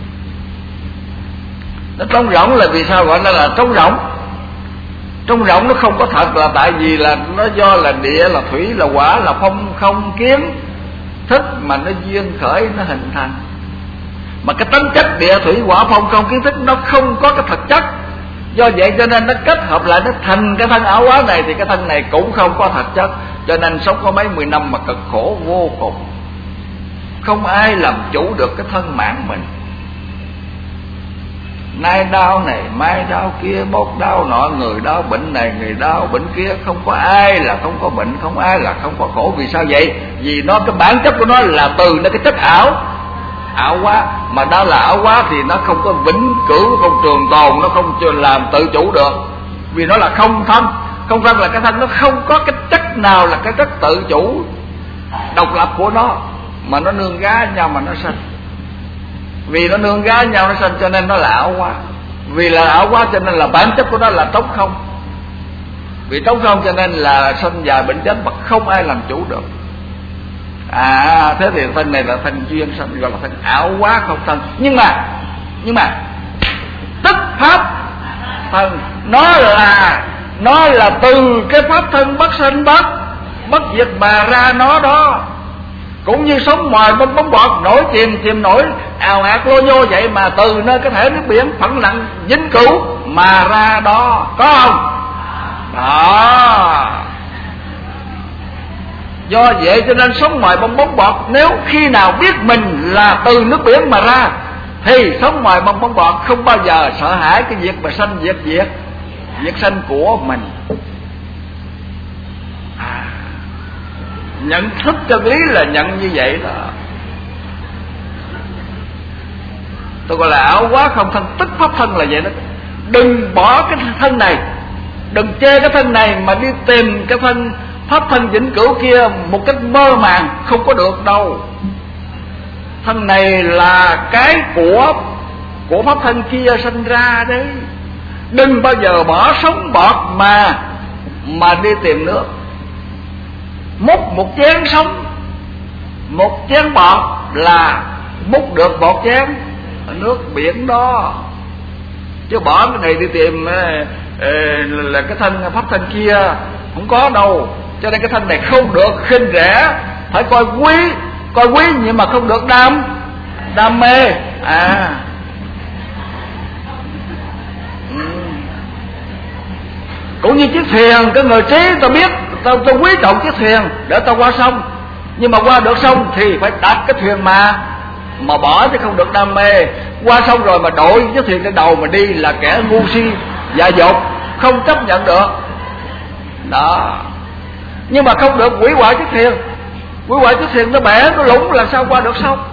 Nó trống rỗng là vì sao gọi nó là trống rỗng? Trống rỗng nó không có thật là tại vì là nó do là địa, là thủy, là hỏa, là phong không kiến thức mà nó duyên khởi, nó hình thành. Mà cái tính chất địa thủy hỏa phong không kiến thức nó không có cái thực chất, do vậy cho nên nó kết hợp lại, nó thành cái thân ảo quá này, thì cái thân này cũng không có thực chất. Cho nên sống có mấy 10 năm mà cực khổ vô cùng, không ai làm chủ được cái thân mạng mình. Nay đau này, mai đau kia, bốc đau nọ, người đau bệnh này, người đau bệnh kia. Không có ai là không có bệnh, không ai là không có khổ. Vì sao vậy? Vì nó cái bản chất của nó là từ nó cái chất ảo quá, mà đó là ảo quá thì nó không có vĩnh cửu, không trường tồn, nó không làm tự chủ được. Vì nó là không thân. Không thân là cái thân nó không có cái chất nào là cái chất tự chủ độc lập của nó, mà nó nương gá nhau mà nó sanh. Vì nó nương gá nhau nó sanh cho nên nó là ảo quá. Vì là ảo quá cho nên là bản chất của nó là trống không. Vì trống không cho nên là sanh già bệnh chết mà không ai làm chủ được. Thế thì thân này là thân duyên sanh, gọi là thân ảo quá không thân. Nhưng mà tức Pháp thân nó là từ cái Pháp thân bất sanh bất diệt mà ra nó đó. Cũng như sống ngoài bóng bọt nổi chìm nổi ào ạt lô nhô vậy, mà từ nơi cái thể nước biển phẳng lặng vĩnh cửu mà ra đó, có không? Đó. Do vậy cho nên sống ngoài bóng bọt, nếu khi nào biết mình là từ nước biển mà ra thì sống ngoài bóng bọt không bao giờ sợ hãi cái việc mà sanh diệt sanh của mình. Nhận thức chân lý là nhận như vậy đó. Tôi gọi là ảo quá không thân tức Pháp thân là vậy đó. Đừng bỏ cái thân này, đừng chê cái thân này mà đi tìm cái thân Pháp thân vĩnh cửu kia một cách mơ màng, không có được đâu. Thân này là cái của Pháp thân kia sanh ra đấy. Đừng bao giờ bỏ sống bọt mà đi tìm nước. Múc một chén sống, một chén bọt là múc được một chén nước biển đó. Chứ bỏ cái này đi tìm là cái thân Pháp thân kia không có đâu. Cho nên cái thân này không được khinh rẻ, phải coi quý nhưng mà không được đam mê. Cũng như chiếc thuyền, cái người trí tao biết tao quý trọng chiếc thuyền để tao qua sông, nhưng mà qua được sông thì phải đặt cái thuyền mà bỏ, chứ không được đam mê. Qua sông rồi mà đội chiếc thuyền lên đầu mà đi là kẻ ngu si dại dột, không chấp nhận được đó. Nhưng mà không được hủy hoại chiếc thuyền. Hủy hoại chiếc thuyền nó bẻ, nó lủng là sao qua được sông.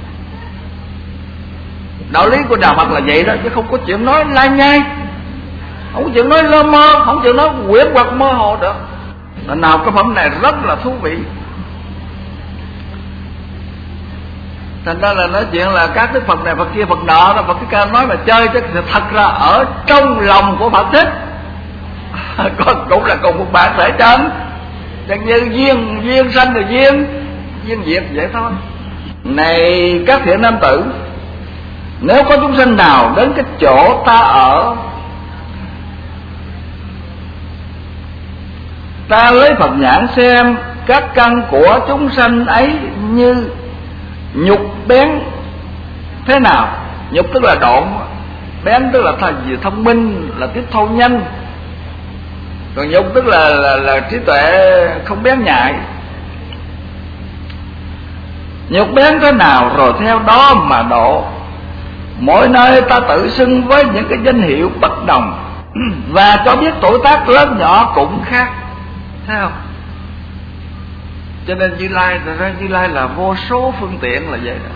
Đạo lý của Đạo Phật là vậy đó, chứ không có chuyện nói lai nhai, không có chuyện nói lơ mơ, không có chuyện nói quyển hoặc mơ hồ được. Nào cái phẩm này rất là thú vị. Thành ra là nói chuyện là các đức Phật này Phật kia Phật nọ đó, Phật Thích Ca nói mà chơi chứ thật ra ở trong lòng của Phật Thích cũng là cùng một bản thể chân, chẳng như duyên sanh rồi duyên diệt vậy thôi. Này các thiện nam tử, nếu có chúng sanh nào đến cái chỗ ta ở, ta lấy Phật nhãn xem các căn của chúng sanh ấy như nhục bén thế nào. Nhục tức là độn, bén tức là thông minh, là tiếp thu nhanh, còn nhục tức là trí tuệ không bén nhạy. Nhục bén thế nào rồi theo đó mà độ. Mỗi nơi ta tự xưng với những cái danh hiệu bất đồng và cho biết tuổi tác lớn nhỏ cũng khác, thấy không? Cho nên Như Lai là vô số phương tiện là vậy đó.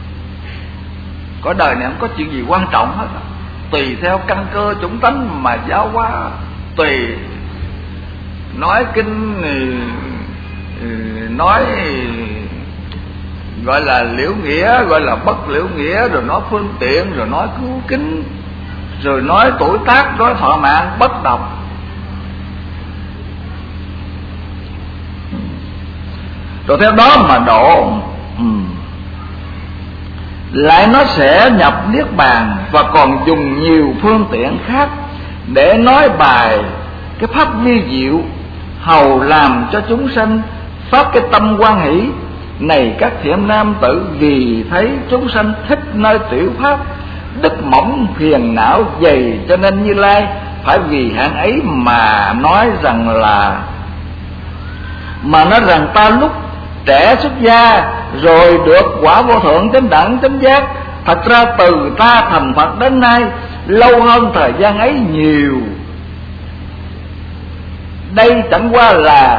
Có đời này không có chuyện gì quan trọng hết, tùy theo căn cơ chủng tánh mà giáo hóa. Tùy nói kinh, nói gọi là liễu nghĩa, gọi là bất liễu nghĩa, rồi nói phương tiện, rồi nói cứu kính, rồi nói tuổi tác, nói thọ mạng bất đồng. Rồi theo đó mà độ. Lại nó sẽ nhập niết bàn và còn dùng nhiều phương tiện khác để nói bài cái pháp vi diệu, hầu làm cho chúng sanh phát cái tâm hoan hỷ. Này các thiện nam tử, vì thấy chúng sanh thích nơi tiểu pháp, đức mỏng phiền não dày, cho nên Như Lai phải vì hạng ấy mà nói rằng ta lúc trẻ xuất gia rồi được quả vô thượng chánh đẳng chánh giác. Thật ra từ ta thành Phật đến nay lâu hơn thời gian ấy nhiều. Đây chẳng qua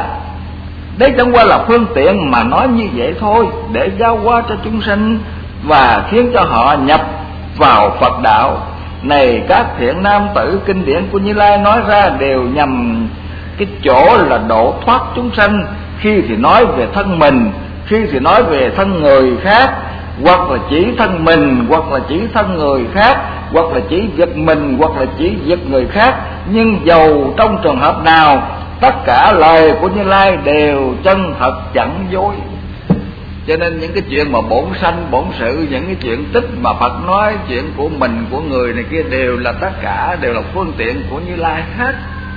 là phương tiện mà nói như vậy thôi, để giáo hóa cho chúng sanh và khiến cho họ nhập vào Phật đạo. Này các thiện nam tử, kinh điển của Như Lai nói ra đều nhằm cái chỗ là độ thoát chúng sanh. Khi thì nói về thân mình, khi thì nói về thân người khác, hoặc là chỉ thân mình, hoặc là chỉ thân người khác, hoặc là chỉ giật mình, hoặc là chỉ giật người khác. Nhưng dầu trong trường hợp nào, tất cả lời của Như Lai đều chân thật chẳng dối. Cho nên những cái chuyện mà bổn sanh bổn sự, những cái chuyện tích mà Phật nói, chuyện của mình, của người này kia, đều là tất cả đều là phương tiện của Như Lai hết.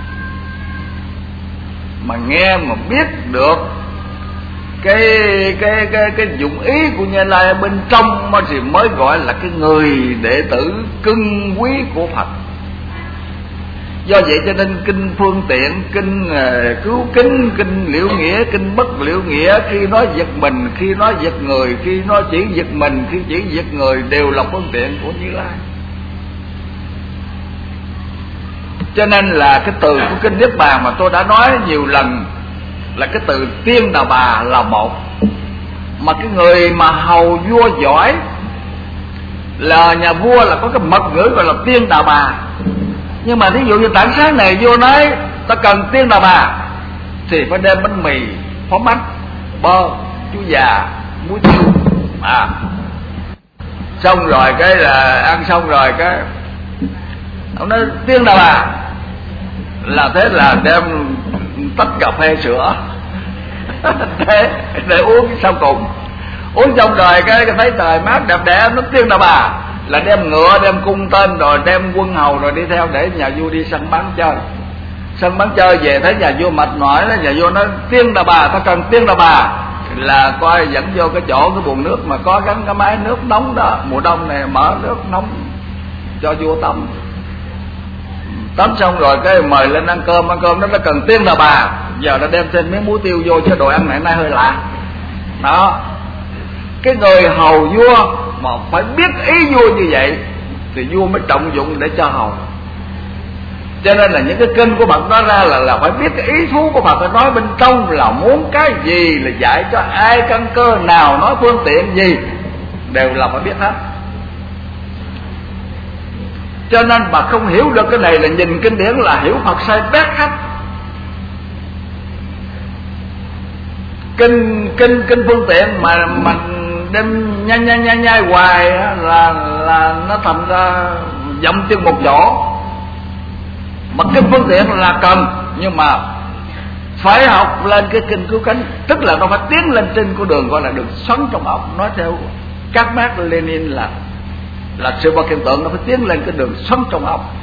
Mà nghe mà biết được cái dụng ý của Như Lai ở bên trong thì mới gọi là cái người đệ tử cưng quý của Phật. Do vậy cho nên kinh phương tiện, kinh cứu kính, kinh liễu nghĩa, kinh bất liễu nghĩa, khi nói giật mình, khi nói giật người, khi nói chỉ giật mình, khi chỉ giật người, đều là phương tiện của Như Lai. Cho nên là cái từ của kinh Niết Bàn mà tôi đã nói nhiều lần là cái từ Tiên Đà Bà là một. Mà cái người mà hầu vua giỏi là nhà vua là có cái mật ngữ gọi là Tiên Đà Bà. Nhưng mà thí dụ như tảng sáng này vua nói ta cần Tiên Đà Bà thì phải đem bánh mì, phóng bánh, bơ, chú già, muối tiêu. Xong rồi cái là ăn xong rồi cái ông nói Tiên Đà Bà là thế là đem tách cà phê sữa để uống sau cùng. Uống xong rồi cái thấy trời mát đẹp đẽ, nó Tiên Đà Bà là đem ngựa, đem cung tên, rồi đem quân hầu rồi đi theo để nhà vua đi săn bắn chơi. Săn bắn chơi về thấy nhà vua mệt mỏi đó, nhà vua nói Tiên Đà Bà, ta cần Tiên Đà Bà, là coi dẫn vô cái chỗ cái buồng nước mà có gắn cái máy nước nóng đó. Mùa đông này mở nước nóng cho vua tắm. Tắm xong rồi cái mời lên ăn cơm nó cần Tiên Đà Bà. Giờ nó đem thêm miếng muối tiêu vô chứ đồ ăn này nay hơi lạ. Đó. Cái người hầu vua mà phải biết ý vua như vậy thì vua mới trọng dụng để cho hầu. Cho nên là những cái kinh của Phật nói ra là phải biết cái ý thú của Phật, phải nói bên trong là muốn cái gì, là dạy cho ai căn cơ nào, nói phương tiện gì, đều là phải biết hết. Cho nên mà không hiểu được cái này là nhìn kinh điển là hiểu Phật sai bét hết. Kinh phương tiện mà đem nhai hoài là nó thành ra dậm chân một chỗ. Mà cái phương tiện là cần, nhưng mà phải học lên cái kinh cứu cánh, tức là nó phải tiến lên trên con đường gọi là đường xoắn trong óc. Nói theo các Mác Lênin là sự vật hiện tượng nó phải tiến lên cái đường xoắn trong óc,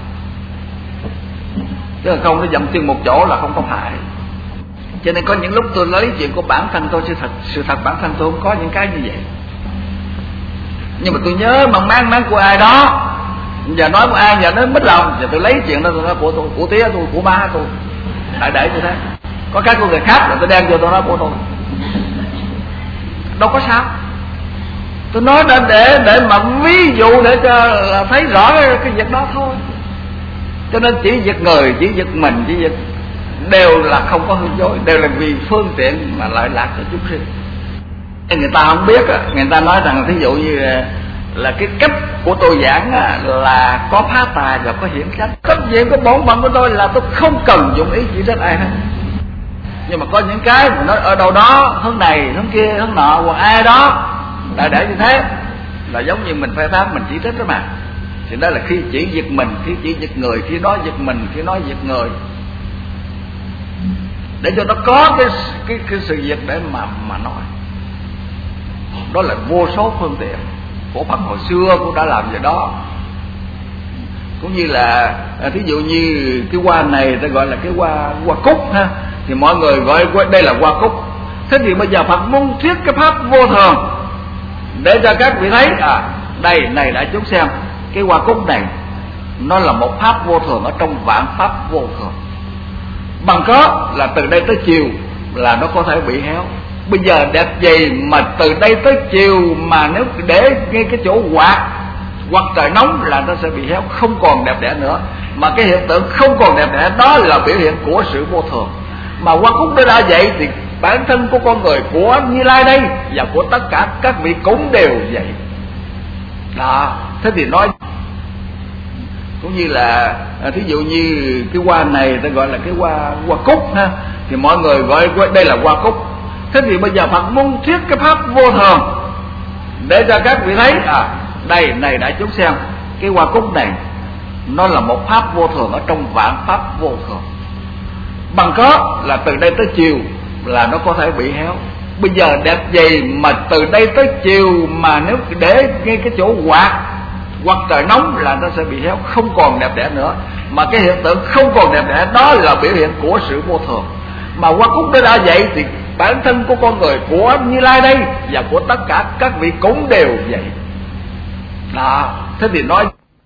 chứ không nó dậm chân một chỗ là không có phải. Cho nên có những lúc tôi lấy chuyện của bản thân tôi, sự thật bản thân tôi không có những cái như vậy. Nhưng mà tôi nhớ mang của ai đó, giờ nói của ai giờ nó mất lòng, giờ tôi lấy chuyện đó tôi nói của tôi, của tía tôi, của ba tôi, lại để như thế. Có cái của người khác là tôi đem vô tôi nói của tôi, đâu có sao. Tôi nói để mà ví dụ để cho là thấy rõ cái việc đó thôi. Cho nên chỉ việc người, chỉ việc mình, chỉ việc đều là không có hư dối, đều là vì phương tiện mà lợi lạc cho chúng sinh. Người ta không biết, người ta nói rằng thí dụ như là cái cách của tôi giảng là có phá tài và có hiển khách. Cách diện của bổn phận của tôi là tôi không cần dụng ý chỉ trách ai hết. Nhưng mà có những cái mà nói ở đâu đó, hướng này, hướng kia, hướng nọ, hoặc ai đó lại để như thế, là giống như mình phê phán, mình chỉ trích đó mà. Thì đó là khi chỉ việc mình, khi chỉ việc người, khi nói việc mình, khi nói việc người, để cho nó có cái sự việc để mà nói. Đó là vô số phương tiện của Phật hồi xưa cũng đã làm việc đó. Cũng như là thí dụ như cái hoa này ta gọi là cái hoa cúc ha, thì mọi người gọi đây là hoa cúc. Thế thì bây giờ Phật muốn thuyết cái pháp vô thường để cho các vị thấy đây này đã chúng xem, cái hoa cúc này nó là một pháp vô thường ở trong vạn pháp vô thường. Bằng có là từ đây tới chiều là nó có thể bị héo. Bây giờ đẹp gì mà từ đây tới chiều mà nếu để ngay cái chỗ quạt trời nóng là nó sẽ bị héo, không còn đẹp đẽ nữa. Mà cái hiện tượng không còn đẹp đẽ đó là biểu hiện của sự vô thường. Mà hoa cúc nó đã vậy thì bản thân của con người, của Như Lai đây và của tất cả các vị cũng đều vậy đó. Thế thì nói cũng như là thí dụ như cái hoa này ta gọi là cái hoa cúc ha, thì mọi người gọi đây là hoa cúc. Thế thì bây giờ Phật muốn thuyết cái pháp vô thường để cho các vị thấy đây này đã chúng xem, cái hoa cúc này nó là một pháp vô thường ở trong vạn pháp vô thường. Bằng có là từ đây tới chiều là nó có thể bị héo. Bây giờ đẹp gì mà từ đây tới chiều mà nếu để ngay cái chỗ quạt trời nóng là nó sẽ bị héo, không còn đẹp đẽ nữa. Mà cái hiện tượng không còn đẹp đẽ đó là biểu hiện của sự vô thường. Mà hoa cúc nó đã vậy thì bản thân của con người, của Như Lai đây và của tất cả các vị cũng đều vậy đó. Thế thì nói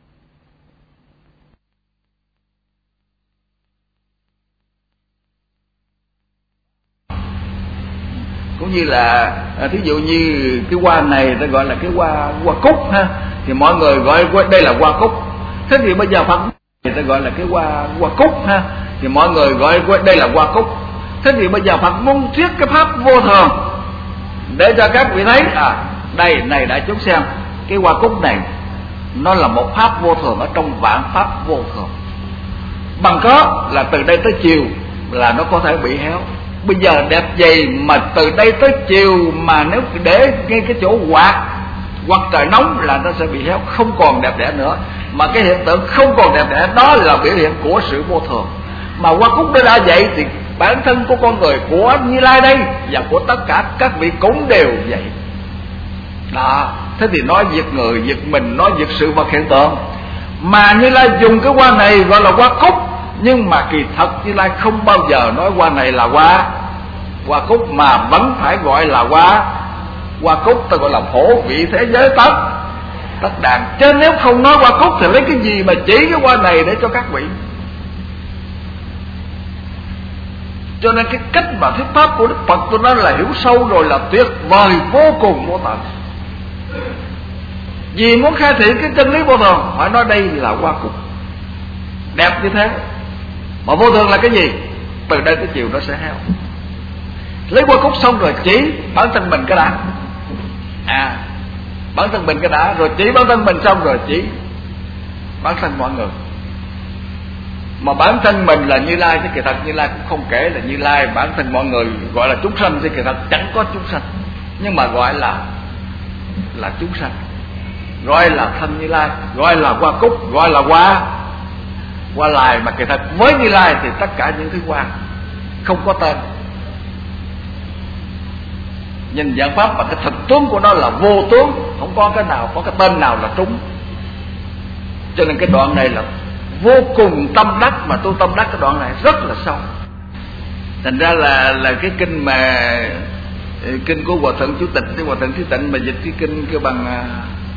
cũng như là thí dụ như cái hoa này ta gọi là cái hoa cúc ha, thì mọi người gọi đây là hoa cúc. Thế thì bây giờ Phật ta gọi là cái hoa cúc ha, thì mọi người gọi đây là hoa cúc. Thế thì bây giờ Phật muốn thuyết cái pháp vô thường để cho các vị thấy đây này đã chúng xem, cái hoa cúc này nó là một pháp vô thường ở trong vạn pháp vô thường. Bằng có là từ đây tới chiều là nó có thể bị héo. Bây giờ đẹp gì mà từ đây tới chiều mà nếu để ngay cái chỗ quạt trời nóng là nó sẽ bị héo, không còn đẹp đẽ nữa. Mà cái hiện tượng không còn đẹp đẽ đó là biểu hiện của sự vô thường. Mà hoa cúc nó đã vậy thì bản thân của con người, của Như Lai đây và của tất cả các vị cũng đều vậy đó. Thế thì nói việc người, việc mình, nói việc sự vật hiện tượng. Mà Như Lai dùng cái hoa này gọi là hoa cúc, nhưng mà kỳ thật Như Lai không bao giờ nói hoa này là hoa cúc, mà vẫn phải gọi là hoa cúc. Ta gọi là phổ vị thế giới tất đàn. Chứ nếu không nói hoa cúc thì lấy cái gì mà chỉ cái hoa này để cho các vị. Cho nên cái cách mà thuyết pháp của Đức Phật tôi nói là hiểu sâu rồi, là tuyệt vời vô cùng vô tận. Vì muốn khai thị cái chân lý vô thường phải nói đây là hoa cúc đẹp như thế. Mà vô thường là cái gì? Từ đây tới chiều nó sẽ héo. Lấy hoa cúc xong rồi chỉ bản thân mình cái đã, bản thân mình cái đã, rồi chỉ bản thân mình xong rồi chỉ bản thân mọi người. Mà bản thân mình là Như Lai, chứ kỳ thật Như Lai cũng không kể là Như Lai. Bản thân mọi người gọi là chúng sanh, chứ kỳ thật chẳng có chúng sanh, nhưng mà gọi là là chúng sanh, gọi là thân Như Lai, gọi là hoa cúc, gọi là hoa lại, mà kỳ thật với Như Lai thì tất cả những thứ hoa không có tên. Nhìn dạng pháp mà cái thực tướng của nó là vô tướng, không có cái nào có cái tên nào là trúng. Cho nên cái đoạn này là vô cùng tâm đắc, mà tôi tâm đắc cái đoạn này rất là sâu. Thành ra là cái kinh mà kinh của Hòa Thượng Chủ Tịch, cái Hòa Thượng Trí Tịnh mà dịch cái kinh kêu bằng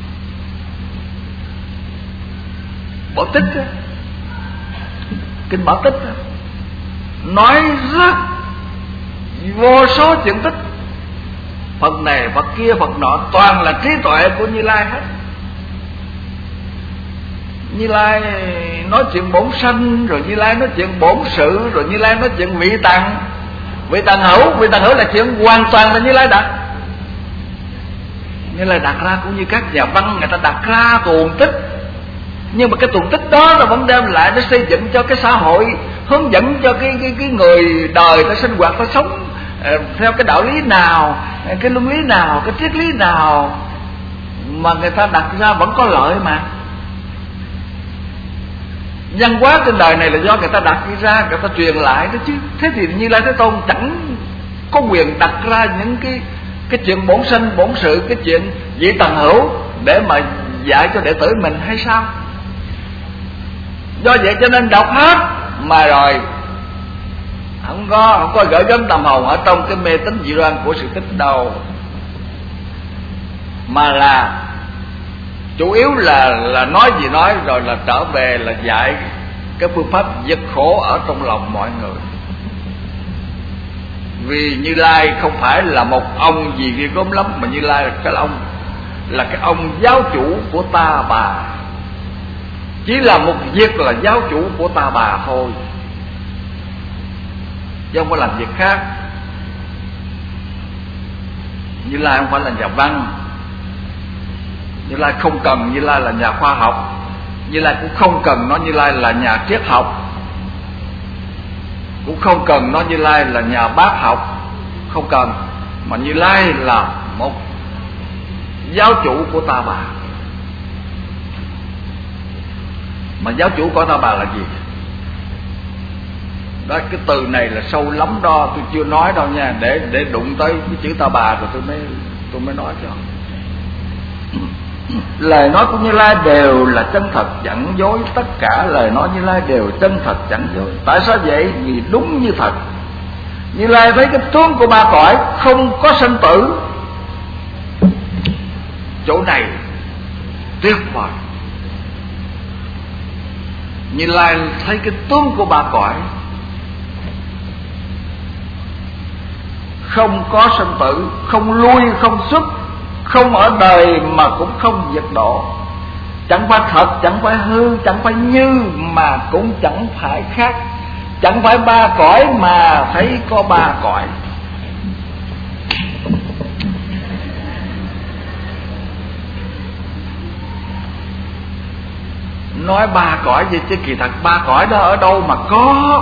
Bảo Tích á, kinh Bảo Tích á, nói rất vô số chuyện tích, Phật này Phật kia Phật nọ, toàn là trí tuệ của Như Lai hết. Như Lai nói chuyện bổn sanh, rồi Như Lai nói chuyện bổn sự, rồi Như Lai nói chuyện vị tạng hữu là chuyện hoàn toàn là Như Lai đặt. Như Lai đặt ra cũng như các nhà văn người ta đặt ra tuồng tích, nhưng mà cái tuồng tích đó là vẫn đem lại để xây dựng cho cái xã hội, hướng dẫn cho cái người đời ta sinh hoạt, ta sống theo cái đạo lý nào, cái luân lý nào, cái triết lý nào mà người ta đặt ra vẫn có lợi mà. Văn hóa trên đời này là do người ta đặt ra, người ta truyền lại đó chứ. Thế thì Như Lai Thế Tôn chẳng có quyền đặt ra những cái chuyện bổn sanh bổn sự, cái chuyện vị tần hữu để mà dạy cho đệ tử mình hay sao? Do vậy cho nên đọc hết mà rồi không có gửi gắm tâm hồn ở trong cái mê tín dị đoan của sự tích đâu, mà là chủ yếu là nói gì nói, rồi là trở về là dạy cái phương pháp dứt khổ ở trong lòng mọi người. Vì Như Lai không phải là một ông gì ghê gớm lắm, mà Như Lai là cái ông giáo chủ của ta bà, chỉ là một việc là giáo chủ của ta bà thôi, chứ không có làm việc khác. Như Lai không phải là nhà văn, Như Lai không cần Như Lai là nhà khoa học, Như Lai cũng không cần nói Như Lai là nhà triết học, cũng không cần nói Như Lai là nhà bác học, không cần, mà Như Lai là một giáo chủ của ta bà. Mà giáo chủ của ta bà là gì? Đó, cái từ này là sâu lắm đó, tôi chưa nói đâu nha, để đụng tới cái chữ ta bà rồi tôi mới nói cho. Lời nói của Như Lai đều là chân thật chẳng dối, tất cả lời nói Như Lai đều chân thật chẳng dối. Tại sao vậy? Vì đúng như thật. Như Lai thấy cái tướng của ba cõi không có sinh tử. Chỗ này tuyệt vời. Như Lai thấy cái tướng của ba cõi không có sinh tử, không lui không xuất, không ở đời mà cũng không diệt độ. Chẳng phải thật, chẳng phải hư, chẳng phải như, mà cũng chẳng phải khác. Chẳng phải ba cõi mà thấy có ba cõi. Nói ba cõi gì chứ kỳ thật ba cõi đó ở đâu mà có.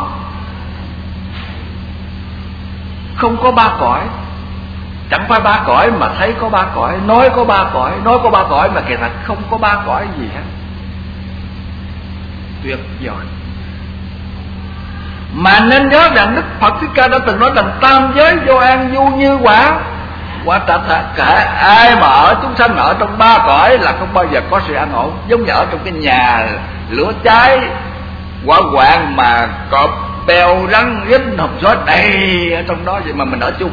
Không có ba cõi. Chẳng phải ba cõi mà thấy có ba cõi, nói có ba cõi, nói có ba cõi mà kỳ thật không có ba cõi gì hết. Tuyệt vời. Mà nên nhớ rằng Đức Phật Thích Ca đã từng nói rằng tam giới vô an vô như quả. Quả thật cả ai mà ở chúng sanh ở trong ba cõi là không bao giờ có sự an ổn. Giống như ở trong cái nhà lửa cháy hỏa hoạn mà cọp bèo rắn rít hộp gió đầy ở trong đó, vậy mà mình ở chung.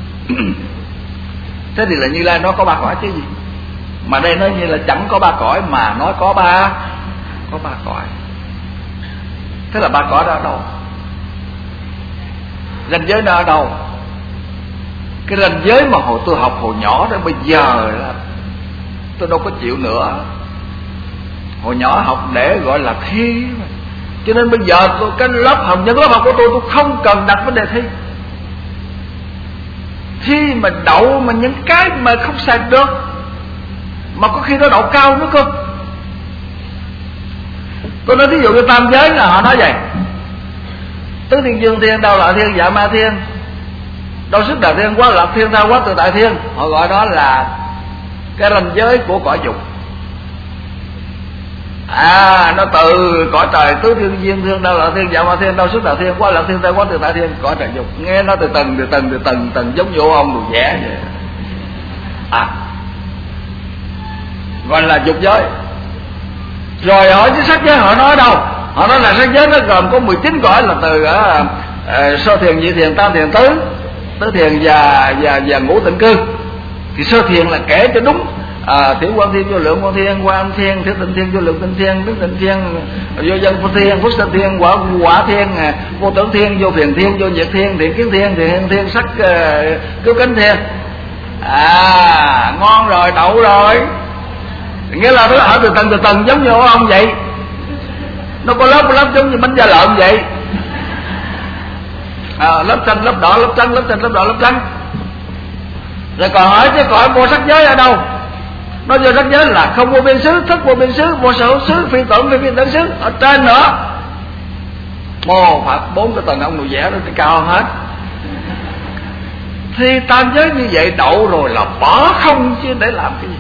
Thế thì là Như Lai nói có ba cõi chứ gì. Mà đây nói như là chẳng có ba cõi mà nói có ba cõi. Thế là ba cõi đó ở đâu? Ranh giới đó ở đâu? Cái ranh giới mà hồi tôi học hồi nhỏ đó, bây giờ là tôi đâu có chịu nữa. Hồi nhỏ học để gọi là thi, cho nên bây giờ cái những lớp học của tôi không cần đặt vấn đề thi. Thi mà đậu mà những cái mà không xài được, mà có khi nó đậu cao nữa cơ. Tôi nói ví dụ như tam giới là họ nói vậy: tứ thiên dương thiên, đau lợi thiên, dạ ma thiên, đau sức đại thiên, quá lạc thiên, tha quá tự đại thiên. Họ gọi đó là cái ranh giới của cõi dục. Nó từ cõi trời tứ thiên viên thiên đau lợi thiên dạo ma thiên đau xuất đạo thiên quá lợi thiên tây quá từ tại thiên, cõi trời dục. Nghe nó từ từng giống như ông đồ vẽ vậy. Gọi là dục giới. Rồi hỏi cái sắc giới họ nói đâu? Họ nói là sắc giới nó gồm có 19 cõi, là từ sơ thiền, nhị thiền, tam thiền, tứ thiền và ngũ tịnh cư. Thì sơ thiền là kể cho đúng tiểu quan thiên, vô lượng quan thiên, quan thiên, tiểu tịnh thiên, vô lượng tịnh thiên, đức tịnh thiên, vô dân phước thiên, phước sanh thiên, quả thiên, vô tưởng thiên, vô phiền thiên, vô nhiệt thiên, thiện kiến thiên, thiện thiên, sắc cứu cánh thiên. Ngon rồi, đậu rồi. Nghĩa là nó ở từ tầng giống như ông vậy. Nó có lớp giống như bánh da lợn vậy. Lớp xanh, lớp đỏ, lớp trắng, lớp xanh, lớp đỏ, lớp trắng. Rồi còn hỏi chứ cõi vô sắc giới ở đâu? Nó vô sắc giới là không vô biên xứ, thức vô biên xứ, vô sở hữu xứ, phi tưởng, phi tưởng xứ. Ở trên nữa Mô Phật 4 cái tầng ông nội vẽ đó thì cao hết. Thì tam giới như vậy đậu rồi là bỏ không chứ để làm cái gì.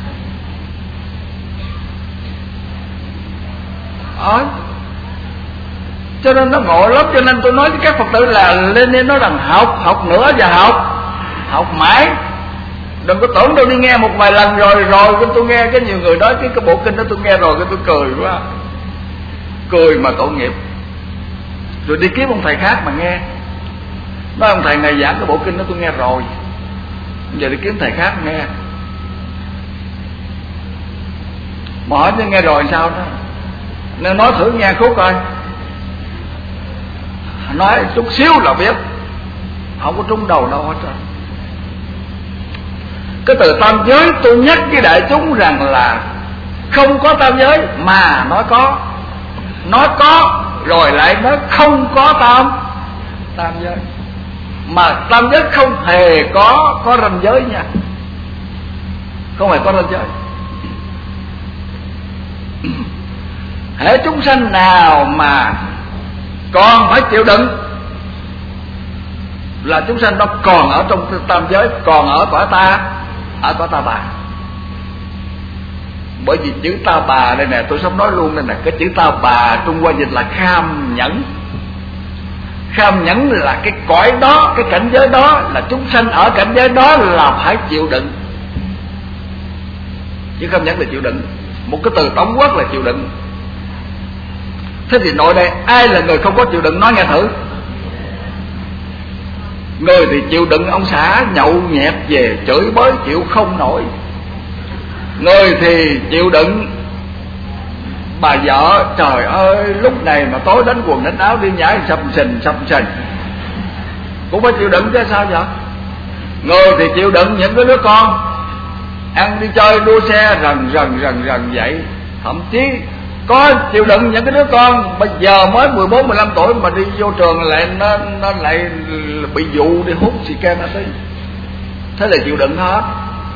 Cho nên nó ngộ lắm. Cho nên tôi nói với các Phật tử là lên đây nói rằng học nữa và học mãi. Đừng có tưởng tôi đi nghe một vài lần rồi cái tôi nghe cái nhiều người nói cái bộ kinh đó tôi nghe rồi cái tôi cười quá, cười mà tội nghiệp. Rồi đi kiếm ông thầy khác mà nghe, nói ông thầy này giảng cái bộ kinh đó tôi nghe rồi, giờ đi kiếm thầy khác nghe. Mà hỏi nghe rồi sao đó, nên nói thử nghe khúc coi, nói chút xíu là biết, không có trúng đầu đâu hết trơn. Cái từ tam giới tôi nhắc với đại chúng rằng là không có tam giới mà nói có rồi lại nói không có tam giới. Mà tam giới không hề có ranh giới nha, không hề có ranh giới. Hễ chúng sanh nào mà còn phải chịu đựng là chúng sanh đó còn ở trong tam giới, còn ở cõi ta, ở cõi ta bà. Bởi vì chữ ta bà đây nè, tôi sắp nói luôn đây nè, cái chữ ta bà Trung Hoa dịch là kham nhẫn. Kham nhẫn là cái cõi đó, cái cảnh giới đó, là chúng sanh ở cảnh giới đó là phải chịu đựng. Chứ kham nhẫn là chịu đựng, một cái từ tổng quát là chịu đựng. Thế thì nội đây ai là người không có chịu đựng, nói nghe thử. Người thì chịu đựng ông xã nhậu nhẹt về chửi bới chịu không nổi. Người thì chịu đựng bà vợ, trời ơi lúc này mà tối đánh quần đánh áo đi nhảy sập sình cũng phải chịu đựng chứ sao vậy. Người thì chịu đựng những cái đứa con ăn đi chơi đua xe rần vậy. Thậm chí có chịu đựng những cái đứa con bây giờ mới 14-15 tuổi mà đi vô trường lại nó lại bị dụ đi hút xì ke ma túy. Thế là chịu đựng hết.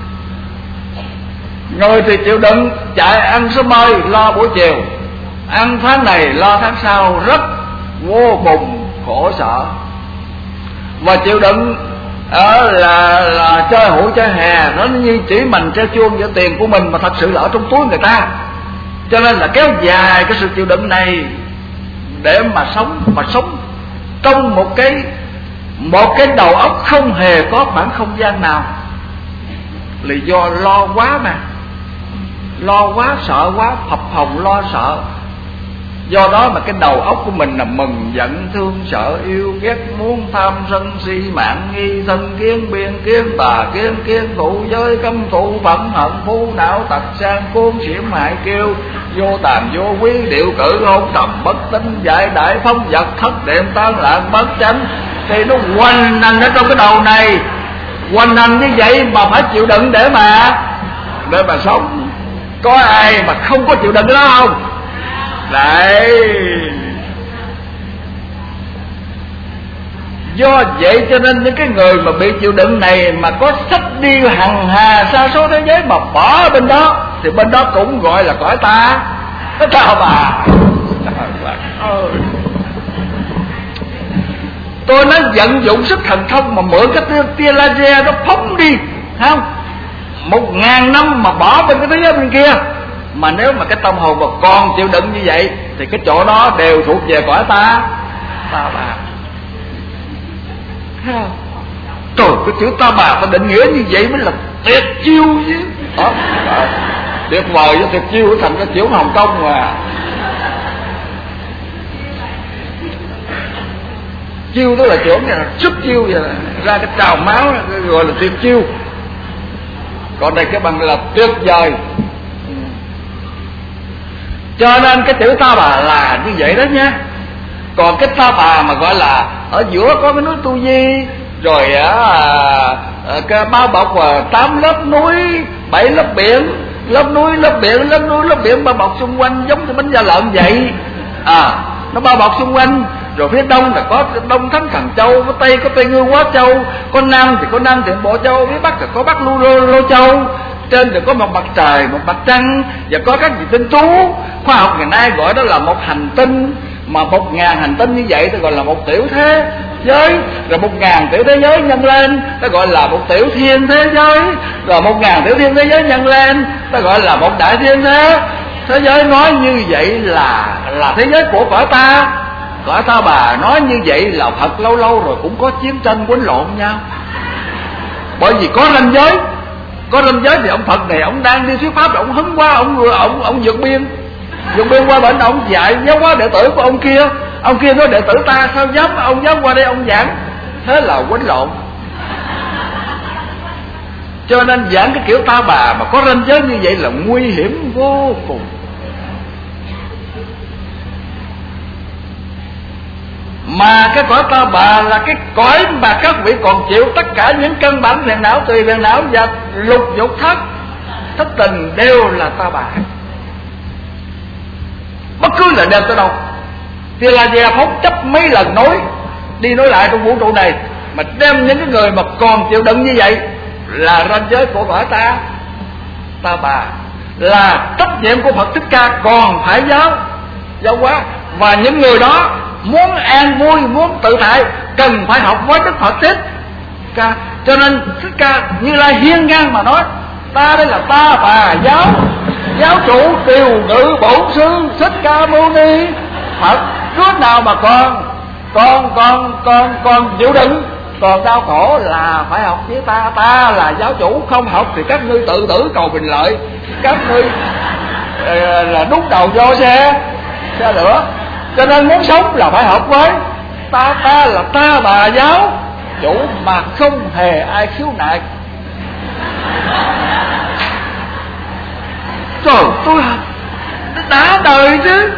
Người thì chịu đựng chạy ăn sớm ơi lo buổi chiều, ăn tháng này lo tháng sau, rất vô cùng khổ sở. Và chịu đựng là chơi hụi chơi hè, nó như chỉ mình treo chuông giữa tiền của mình mà thật sự là ở trong túi người ta. Cho nên là kéo dài cái sự chịu đựng này để mà sống trong một cái đầu óc không hề có khoảng không gian nào. Là do lo quá mà, lo quá, sợ quá, phập phồng lo sợ. Do đó mà cái đầu óc của mình là mừng giận thương sợ yêu ghét muốn tham sân si mạng nghi thân kiến biên kiến tà kiến thụ giới cấm thụ phận hận phú não tật sang côn xiểm hại kêu vô tàm vô quý điệu cử hôn trầm bất tín giải đại phong vật thất đệm tan lạc bất chánh. Thì nó quanh hành ở trong cái đầu này, quanh hành như vậy mà phải chịu đựng để mà sống. Có ai mà không có chịu đựng cái đó không? Đấy. Do vậy cho nên những cái người mà bị chịu đựng này mà có sách đi hằng hà sa số thế giới mà bỏ bên đó thì bên đó cũng gọi là cõi ta, cái ta bà. Ơi, tôi nói vận dụng sức thần thông mà mượn cái tia laser nó phóng đi, không? 1000 năm mà bỏ bên cái thế giới bên kia, mà nếu mà cái tâm hồn mà còn chịu đựng như vậy thì cái chỗ đó đều thuộc về cõi ta bà. Thấy không? Trời, cái chữ ta bà ta định nghĩa như vậy mới là tuyệt chiêu chứ. Tuyệt vời với tuyệt chiêu thành cái kiểu Hồng Kông mà. Chiêu đó là chỗ này là xuất chiêu vậy, ra cái trào máu gọi là tuyệt chiêu. Còn đây cái bằng là tuyệt vời. Cho nên cái chữ ta bà là như vậy đó nha. Còn cái ta bà mà gọi là ở giữa có cái núi Tu Di, rồi cái bao bọc 8 lớp núi, 7 lớp biển, lớp núi lớp biển bao bọc xung quanh giống như bánh da lợn vậy. Nó bao bọc xung quanh. Rồi phía đông là có Đông Thắng Thần Châu, phía tây có Tây Ngưu Hóa Châu, có nam thì có Nam Thiện Bộ Châu, phía bắc thì có Bắc Lô Châu. Trên thì có một mặt trời, một mặt trăng, và có các vị tinh tú. Khoa học ngày nay gọi đó là một hành tinh. Mà 1000 hành tinh như vậy ta gọi là một tiểu thế giới. Rồi 1000 tiểu thế giới nhân lên ta gọi là một tiểu thiên thế giới. Rồi 1000 tiểu thiên thế giới nhân lên ta gọi là một đại thiên thế giới. Nói như vậy là thế giới của cõi ta. Cõi ta bà nói như vậy là Phật lâu lâu rồi cũng có chiến tranh quấn lộn nhau. Bởi vì có ranh giới. Có ranh giới thì ông Phật này ông đang đi thuyết pháp, ông hứng quá, ông vượt biên qua bên, ông dạy giáo hóa đệ tử của ông kia nói đệ tử ta sao dám, ông dám qua đây ông giảng. Thế là quấn lộn. Cho nên giảng cái kiểu ta bà mà có ranh giới như vậy là nguy hiểm vô cùng. Mà cái cõi ta bà là cái cõi mà các vị còn chịu tất cả những căn bản phiền não, tùy phiền não và lục dục thất tình đều là ta bà. Bất cứ là đem tới đâu thì là về phóng chấp mấy lần đi nói lại trong vũ trụ này, mà đem những cái người mà còn chịu đựng như vậy là ranh giới của cõi ta bà, là trách nhiệm của Phật Thích Ca còn phải giáo hóa. Và những người đó muốn an vui, muốn tự tại cần phải học với Đức Phật Thích Ca. Cho nên Thích Ca Như Lai hiên ngang mà nói ta đây là ta bà giáo chủ kiều ngự bổn sư Thích Ca Mâu Ni Phật. Trước nào mà con chịu đựng, còn đau khổ là phải học với ta là giáo chủ. Không học thì các ngươi tự tử cầu bình lợi, các ngươi là đút đầu vô xe lửa. Cho nên muốn sống là phải học với ta là ta bà giáo chủ mà không hề ai khiếu nại. Trời, tôi đã đời chứ.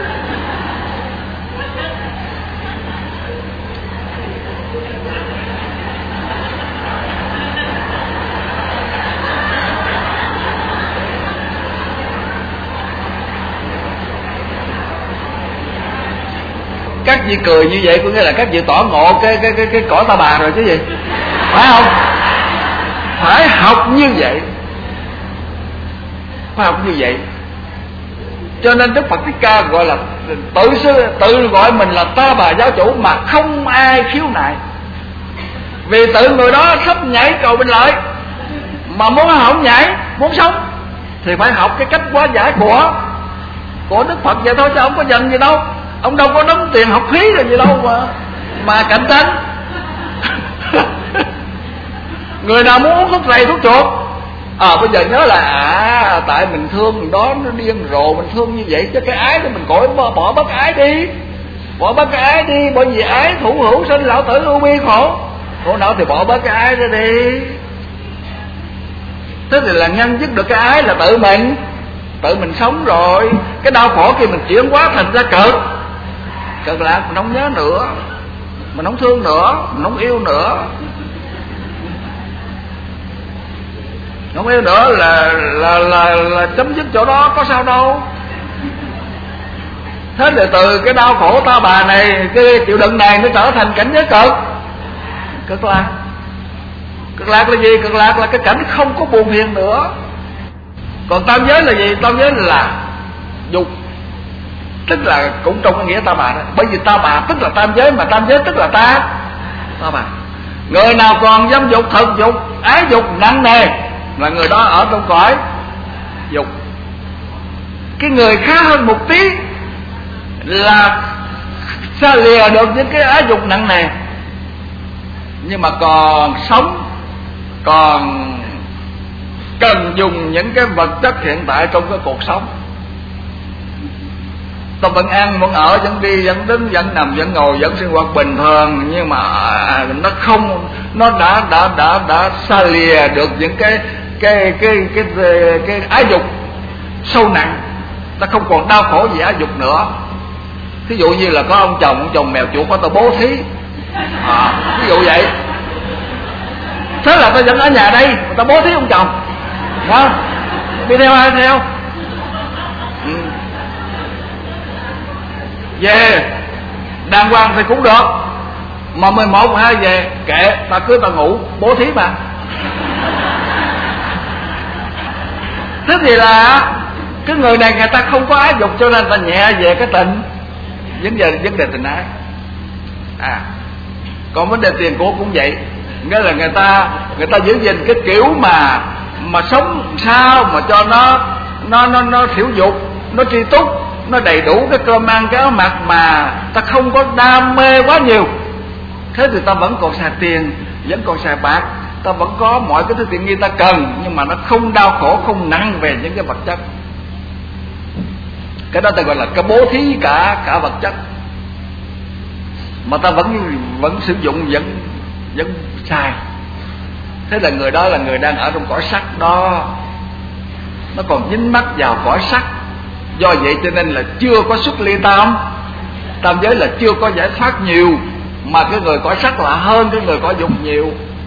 Các vị cười như vậy có nghĩa là các vị tỏ ngộ cái cõi ta bà rồi chứ gì, phải không? Phải học như vậy, phải học như vậy. Cho nên Đức Phật Thích Ca gọi là tự gọi mình là ta bà giáo chủ mà không ai khiếu nại. Vì tự người đó sắp nhảy cầu bình lợi, mà muốn không nhảy, muốn sống thì phải học cái cách hóa giải của Đức Phật vậy thôi, chứ ông có dành gì đâu. Ông đâu có đóng tiền học phí rồi gì đâu mà cạnh tranh. Người nào muốn uống thuốc rầy thuốc chuột, bây giờ nhớ là tại mình thương mình đó nó điên rồ, mình thương như vậy chứ cái ái thì mình bỏ bớt ái đi, bởi vì ái thủ hữu sinh lão tử ưu bi khổ não thì bỏ bớt cái ái ra đi. Thế thì là nhân dứt được cái ái là tự mình sống rồi. Cái đau khổ kia mình chuyển hóa thành ra cực lạc, mình không nhớ nữa, mình không thương nữa, mình không yêu nữa. Không yêu nữa là chấm dứt chỗ đó, có sao đâu. Thế thì từ cái đau khổ ta bà này, cái chịu đựng này nó trở thành cảnh giới cực lạc. Cực lạc là gì? Cực lạc là cái cảnh không có buồn phiền nữa. Còn tam giới là gì? Tam giới là dục, tức là cũng trong cái nghĩa ta bà đó. Bởi vì ta bà tức là tam giới, mà tam giới tức là ta bà. Người nào còn dâm dục, thực dục, ái dục nặng nề là người đó ở trong cõi dục. Cái người khá hơn một tí là xa lìa được những cái ái dục nặng nề, nhưng mà còn sống, còn cần dùng những cái vật chất hiện tại trong cái cuộc sống. Ta vẫn ăn, vẫn ở, vẫn đi, vẫn đứng, vẫn nằm, vẫn ngồi, vẫn sinh hoạt bình thường, nhưng mà nó không, nó đã xa lìa được những cái ái dục sâu nặng. Ta không còn đau khổ gì ái dục nữa. Thí dụ như là có ông chồng mèo chuột, có ta bố thí, ví dụ vậy. Thế là ta vẫn ở nhà đây, ta bố thí ông chồng, đi theo ai theo. Về đàng hoàng thì cũng được, mà 11-12 về kệ, ta cứ ta ngủ, bố thí mà. Thế thì là cái người này người ta không có ái dục, cho nên ta nhẹ về cái tình, vấn đề tình ái. Còn vấn đề tiền của cũng vậy, nghĩa là người ta giữ gìn cái kiểu mà sống sao mà cho nó thiểu dục, nó tri túc, nó đầy đủ cái cơm ăn cái áo mặc, mà ta không có đam mê quá nhiều. Thế thì ta vẫn còn xài tiền, vẫn còn xài bạc, ta vẫn có mọi cái thứ tiện nghi ta cần, nhưng mà nó không đau khổ, không nặng về những cái vật chất. Cái đó ta gọi là cái bố thí cả vật chất, mà ta vẫn sử dụng, vẫn xài. Thế là người đó là người đang ở trong cõi sắc đó, nó còn dính mắc vào cõi sắc. Do vậy cho nên là chưa có xuất ly tam giới, là chưa có giải thoát nhiều, mà cái người cõi sắc là hơn cái người cõi dục nhiều.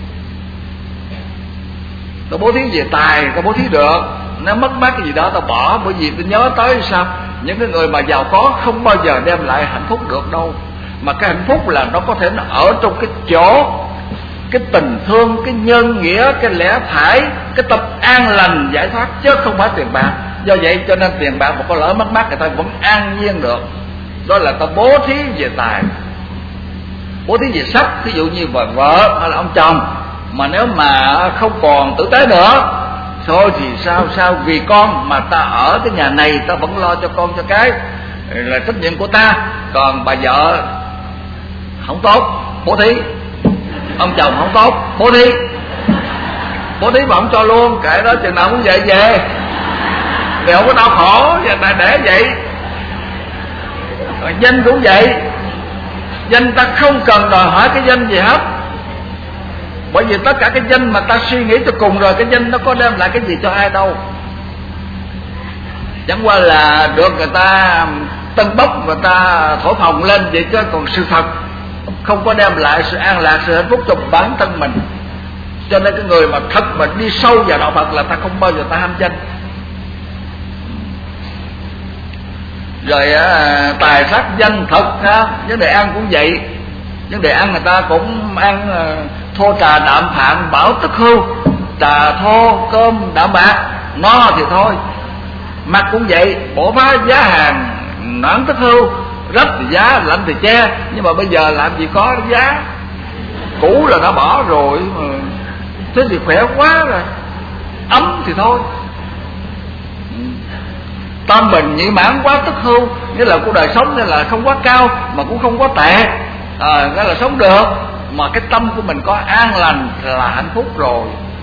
Ta bố thí về tài, ta bố thí được. Nếu mất mát cái gì đó ta bỏ, bởi vì ta nhớ tới sao những cái người mà giàu có không bao giờ đem lại hạnh phúc được đâu. Mà cái hạnh phúc là nó có thể nó ở trong cái chỗ, cái tình thương, cái nhân nghĩa, cái lẽ phải, cái tâm an lành giải thoát, chứ không phải tiền bạc. Do vậy cho nên tiền bạc mà có lỡ mất mát người ta vẫn an nhiên được. Đó là ta bố thí về tài. Bố thí về sắc, ví dụ như vợ hay là ông chồng mà nếu mà không còn tử tế nữa, thôi thì sao vì con mà ta ở cái nhà này, ta vẫn lo cho con cho cái là trách nhiệm của ta. Còn bà vợ không tốt, bố thí. Ông chồng không tốt, bố thí mà không cho luôn, kệ đó, chừng nào muốn về thì không có đau khổ, và để vậy. Rồi danh cũng vậy, danh ta không cần đòi hỏi cái danh gì hết, bởi vì tất cả cái danh mà ta suy nghĩ cho cùng rồi, cái danh nó có đem lại cái gì cho ai đâu. Chẳng qua là được người ta tân bốc, người ta thổi phồng lên vậy, chứ còn sự thật không có đem lại sự an lạc, sự hạnh phúc cho bản thân mình. Cho nên cái người mà thật mà đi sâu vào đạo Phật là ta không bao giờ ta ham danh. Rồi tài sắc danh thực ha, vấn đề ăn cũng vậy. Vấn đề ăn người ta cũng ăn thô trà đạm phạn bảo tức hưu, trà thô cơm đạm bạc, no thì thôi. Mặc cũng vậy, bổ phá giá hàng noãn tức hưu, rách thì giá, lạnh thì che. Nhưng mà bây giờ làm gì có giá, cũ là đã bỏ rồi mà. Thế thì khỏe quá rồi, ấm thì thôi. Tam bình nhị mãn quá tức hưu, nghĩa là cuộc đời sống nên là không quá cao mà cũng không quá tệ, nghĩa là sống được mà cái tâm của mình có an lành là hạnh phúc rồi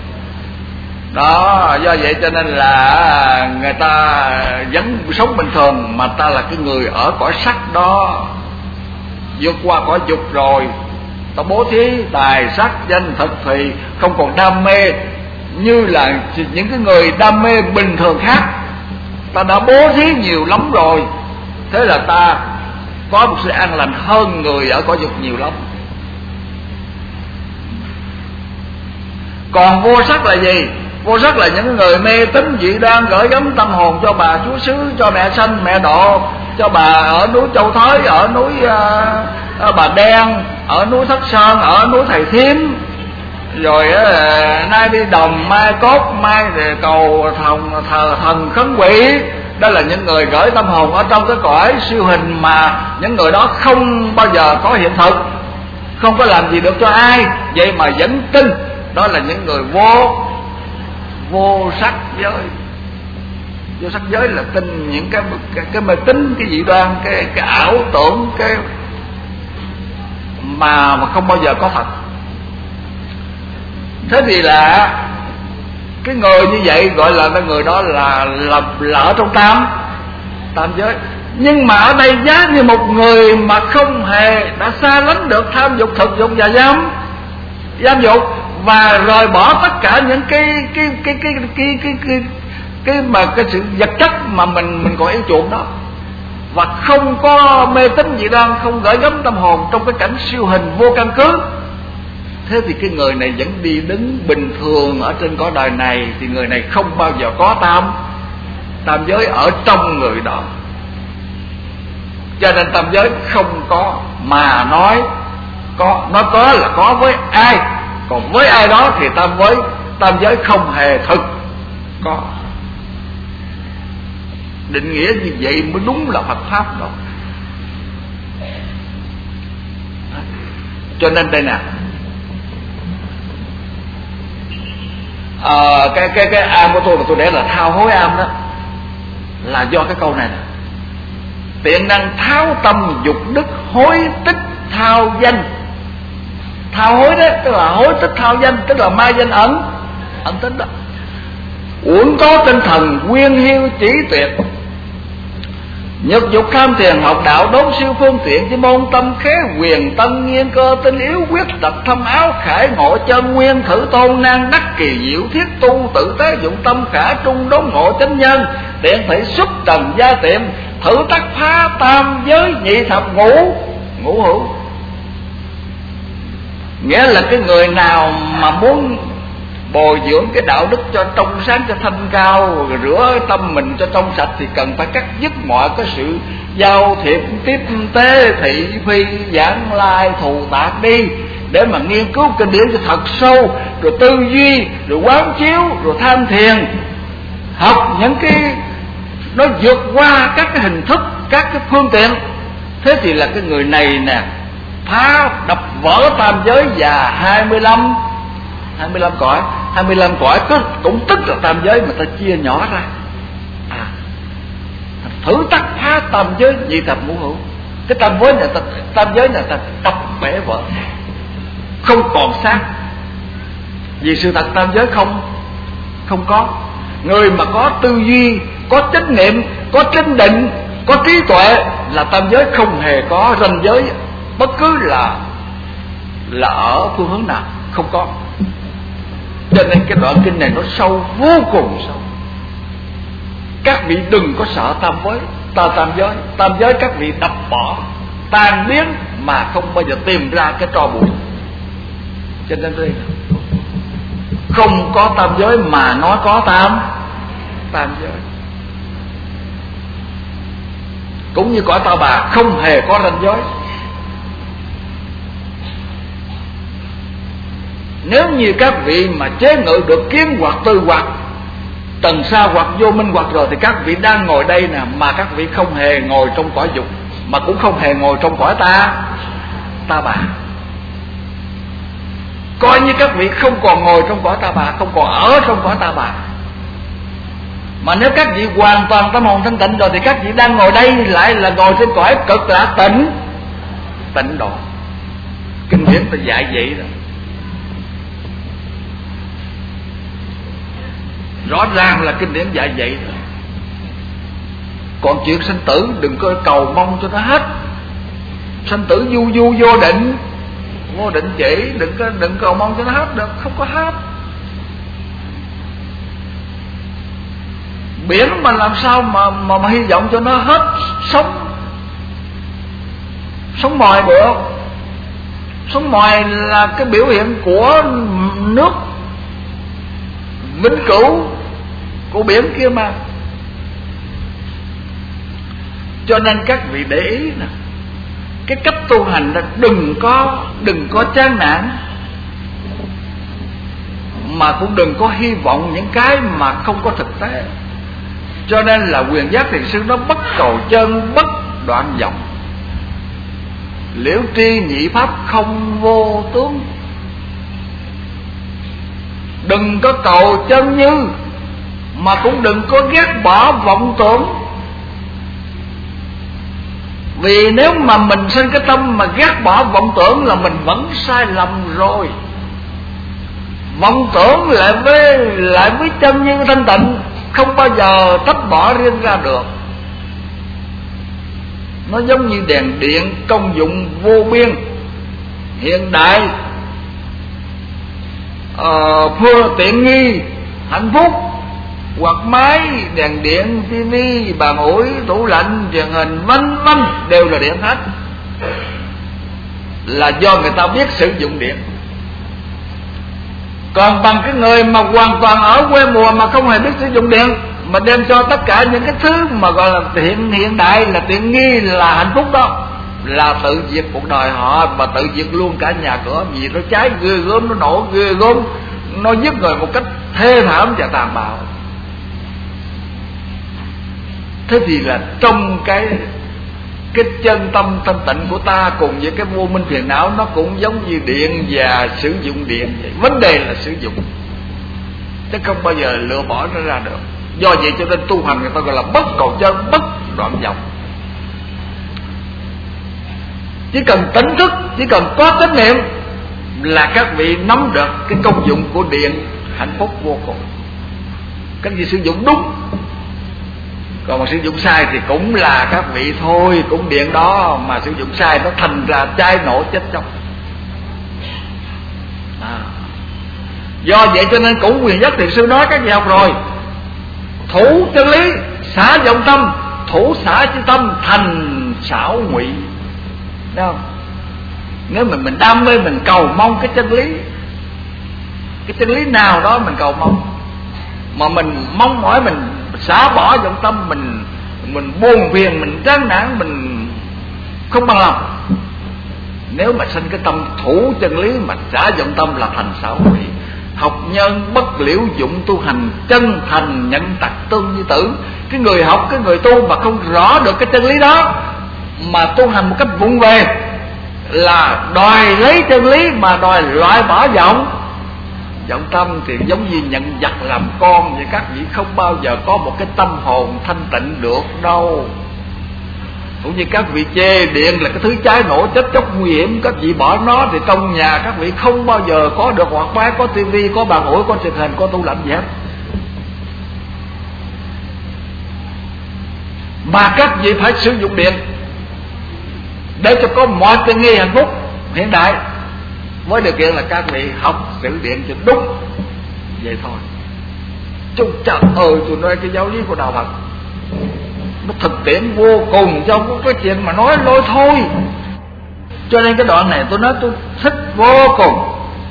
đó. Do vậy cho nên là người ta vẫn sống bình thường, mà ta là cái người ở cõi sắc đó, vượt qua cõi dục rồi. Ta bố thí tài sắc danh thực thì không còn đam mê như là những cái người đam mê bình thường khác. Ta đã bố thí nhiều lắm rồi, thế là ta có một sự an lành hơn người ở cõi dục nhiều lắm. Còn vô sắc là gì? Vô sắc là những người mê tín dị đoan, gửi gắm tâm hồn cho bà chúa xứ, cho mẹ sanh mẹ độ, cho bà ở núi Châu Thới, ở núi Bà Đen, ở núi Thất Sơn, ở núi Thầy Thiếm, rồi nay đi Đồng, mai Cốt, mai thì cầu thần khấn quỷ. Đó là những người gửi tâm hồn ở trong cái cõi siêu hình, mà những người đó không bao giờ có hiện thực, không có làm gì được cho ai, vậy mà vẫn tin. Đó là những người vô sắc giới. Vô sắc giới là tin những cái mê tín, cái dị đoan, cái ảo tưởng, cái mà không bao giờ có thật. Thế thì là cái người như vậy gọi là cái người đó là ở trong tam giới. Nhưng mà ở đây giá như một người mà không hề đã xa lánh được tham dục, thực dục và giam dục, và rời bỏ tất cả những cái sự vật chất mà mình còn yêu chuộng đó, và không có mê tín dị đoan, không gửi gắm tâm hồn trong cái cảnh siêu hình vô căn cứ. Thế thì cái người này vẫn đi đứng bình thường ở trên cõi đời này, thì người này không bao giờ có tam giới ở trong người đó. Cho nên tam giới không có, mà nói có là có với ai, còn với ai đó thì tam giới không hề thực có. Định nghĩa như vậy mới đúng là Phật pháp đó. Cho nên đây nè, cái am của tôi mà tôi để là thao hối am đó, là do cái câu này nè: tiện năng tháo tâm dục đức, hối tích thao danh. Thao hối đó tức là hối tích thao danh, tức là ma danh ẩn tính đó. Uổng có tinh thần quyên hiu chỉ tuyệt, nhật dục tham thiền học đạo đốn siêu phương tiện, chỉ môn tâm khế quyền tân nghiên cơ tinh yếu quyết tập thâm áo khải ngộ chân nguyên thử tôn nan đắc kỳ diệu thiết tu tự tế dụng tâm khả trung đốn ngộ chánh nhân tiện thể xuất trần gia tiệm thử tác phá tam giới nhị thập ngũ hữu. Nghĩa là cái người nào mà muốn bồi dưỡng cái đạo đức cho trong sáng, cho thanh cao, rửa tâm mình cho trong sạch, thì cần phải cắt dứt mọi cái sự giao thiệp tiếp tế thị phi giảng lai thù tạc đi, để mà nghiên cứu kinh điển cho thật sâu, rồi tư duy, rồi quán chiếu, rồi tham thiền, học những cái nó vượt qua các cái hình thức, các cái phương tiện. Thế thì là cái người này nè, phá đập vỡ tam giới và 25 cõi. 25 cõi cũng tức là tam giới mà ta chia nhỏ ra. Thử tắc phá tam giới nhị thập ngũ hữu. Cái tam giới này ta đập bẻ vỡ, không còn xác. Vì sự thật tam giới không có. Người mà có tư duy, có chánh niệm, có chánh định, có trí tuệ là tam giới không hề có ranh giới, bất cứ là ở phương hướng nào, không có. Cho nên cái đoạn kinh này nó sâu, vô cùng sâu. Các vị đừng có sợ tam giới các vị đập bỏ, tan biến mà không bao giờ tìm ra cái tro bụi. Cho nên đây không có tam giới mà nói có tam giới. Cũng như cõi Ta Bà không hề có ranh giới. Nếu như các vị mà chế ngự được kiến hoặc tư hoặc tầng xa hoặc vô minh hoặc rồi, thì các vị đang ngồi đây nè, mà các vị không hề ngồi trong cõi dục, mà cũng không hề ngồi trong cõi Ta Bà. Coi như các vị không còn ngồi trong cõi Ta Bà, không còn ở trong cõi Ta Bà. Mà nếu các vị hoàn toàn tâm hồn thanh tịnh rồi, thì các vị đang ngồi đây lại là ngồi trên cõi cực lạc tịnh độ. Kinh điển ta dạy vậy đó, rõ ràng là kinh điển dạy vậy đó. Còn chuyện sanh tử đừng có cầu mong cho nó hết. Sanh tử du vô định chỉ, đừng cầu mong cho nó hết được, không có hết. Biển mà làm sao mà hy vọng cho nó hết sống mồi được. Sống mồi là cái biểu hiện của nước vĩnh cửu của biển kia mà. Cho nên các vị để ý nè, cái cách tu hành là đừng có chán nản, mà cũng đừng có hy vọng những cái mà không có thực tế. Cho nên là Quyền Giác Thiền Sư nó bất cầu chân, bất đoạn vọng, liễu tri nhị pháp không vô tướng. đừng có cầu chân như, mà cũng đừng có ghét bỏ vọng tưởng. Vì nếu mà mình sinh cái tâm mà ghét bỏ vọng tưởng là mình vẫn sai lầm rồi. Vọng tưởng lại với chân như thanh tịnh không bao giờ tách bỏ riêng ra được. Nó giống như đèn điện, công dụng vô biên. Hiện đại phương tiện nghi, hạnh phúc, quạt máy, đèn điện, tivi, bàn ủi, tủ lạnh, truyền hình, vân vân đều là điện hết. Là do người ta biết sử dụng điện. Còn bằng cái người mà hoàn toàn ở quê mùa mà không hề biết sử dụng điện, mà đem cho tất cả những cái thứ mà gọi là hiện đại, là tiện nghi, là hạnh phúc đó, là tự diệt cuộc đời họ, và tự diệt luôn cả nhà cửa. Vì nó cháy ghê gớm, nó nổ ghê gớm, nó giết người một cách thê thảm và tàn bạo. Thế thì là trong cái chân tâm thanh tịnh của ta cùng với cái vô minh phiền não, nó cũng giống như điện và sử dụng điện vậy. Vấn đề là sử dụng, chứ không bao giờ lựa bỏ nó ra được. Do vậy cho nên tu hành người ta gọi là bất cầu chân, bất đoạn vọng. Chỉ cần tỉnh thức, chỉ cần có chánh niệm là các vị nắm được cái công dụng của điện hạnh phúc vô cùng. Cái gì sử dụng đúng, còn mà sử dụng sai thì cũng là các vị thôi, cũng điện đó, mà sử dụng sai nó thành ra cháy nổ chết chóc. Do vậy cho nên Củ Quyền Giác Thiền Sư nói, các vị học rồi, thủ chân lý xả vọng tâm, thủ xả chi tâm thành xảo ngụy. Đúng không? Nếu mình đam mê, mình cầu mong cái chân lý, cái chân lý nào đó mình cầu mong, mà mình mong mỏi, mình xả bỏ vọng tâm, mình buồn phiền, mình chán nản, mình không bằng lòng. Nếu mà sinh cái tâm thủ chân lý mà xả vọng tâm là thành xảo ngụy. Học nhân bất liễu dụng tu hành, chân thành nhận tặc tương như tử. Cái người học, cái người tu mà không rõ được cái chân lý đó, mà tu hành một cách vụng về, là đòi lấy chân lý mà đòi loại bỏ vọng tâm, thì giống như nhận giặc làm con vậy. Các vị không bao giờ có một cái tâm hồn thanh tịnh được đâu. Cũng như các vị chê điện là cái thứ cháy nổ chết chóc nguy hiểm, các vị bỏ nó thì trong nhà các vị không bao giờ có được quạt máy, có tivi, có bàn ủi, có truyền hình, có tủ lạnh gì hết. Mà các vị phải sử dụng điện để cho có mọi tiện nghi hạnh phúc hiện đại, với điều kiện là các vị học sử điện cho đúng vậy thôi. Chúng trời ơi, tôi nói cái giáo lý của đạo Phật nó thực tiễn vô cùng, chứ không có cái chuyện mà nói lôi thôi. Cho nên cái đoạn này tôi nói tôi thích vô cùng.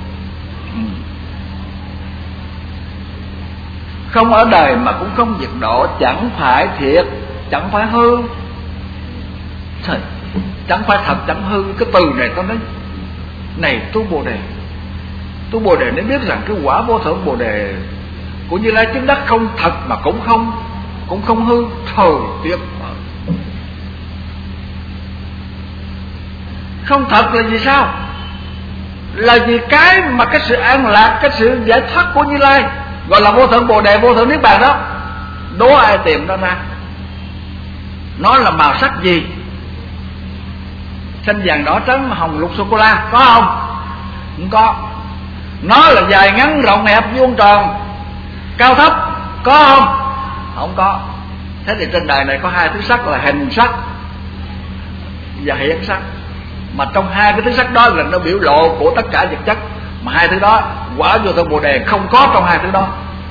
Không ở đời mà cũng không diệt độ, chẳng phải thiệt, chẳng phải hư. Trời, chẳng phải thật, chẳng hư. Cái từ này tôi nói, này tu Bồ Đề, tu Bồ Đề nên biết rằng cái quả vô thượng Bồ Đề của Như Lai chứng đắc không thật mà cũng không hư. Thời tuyệt vời. Không thật là gì sao? Là vì cái mà cái sự an lạc, cái sự giải thoát của Như Lai gọi là vô thượng Bồ Đề, vô thượng Niết Bàn đó. Đố ai tìm nó ra? Nó là màu sắc gì? Xanh vàng đỏ trắng hồng lục sô cô la, có không? Không có. Nó là dài ngắn rộng hẹp vuông tròn cao thấp, có không? Không có. Thế thì trên đời này có hai thứ sắc là hình sắc và hiện sắc. Mà trong hai cái thứ sắc đó là nó biểu lộ của tất cả vật chất. Mà hai thứ đó quả vô thượng Bồ Đề không có trong hai thứ đó.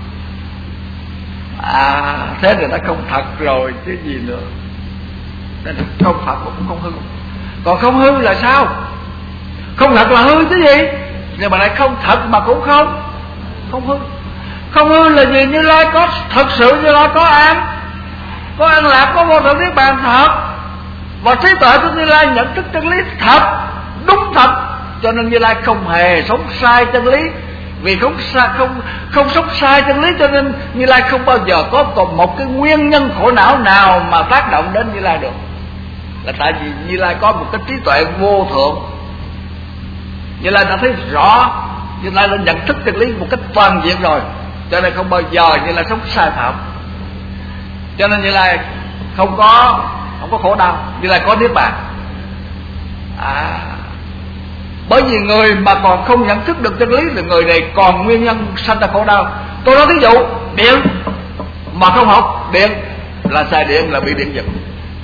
Thế thì nó không thật rồi chứ gì nữa. Nên không thật cũng không hư. Còn không hư là sao? Không thật là hư chứ gì. Nhưng mà lại không thật mà cũng không hư. Không hư là gì? Như Lai có thật sự, Như Lai có an lạc, có vô thượng Niết Bàn thật, và trí tuệ của Như Lai nhận thức chân lý thật, đúng thật. Cho nên Như Lai không hề sống sai chân lý. Vì không sống sai chân lý cho nên Như Lai không bao giờ có còn một cái nguyên nhân khổ não nào mà tác động đến Như Lai được. Là tại vì Như Lai có một cái trí tuệ vô thượng. Như Lai đã thấy rõ Như Lai đã nhận thức chân lý một cách toàn diện rồi, cho nên không bao giờ Như Lai sống sai phạm. Cho nên Như Lai không có khổ đau, Như Lai có niết bàn. Bởi vì người mà còn không nhận thức được chân lý thì người này còn nguyên nhân sanh ra khổ đau. Tôi nói ví dụ điện mà không học điện là xài điện, là bị điện giật.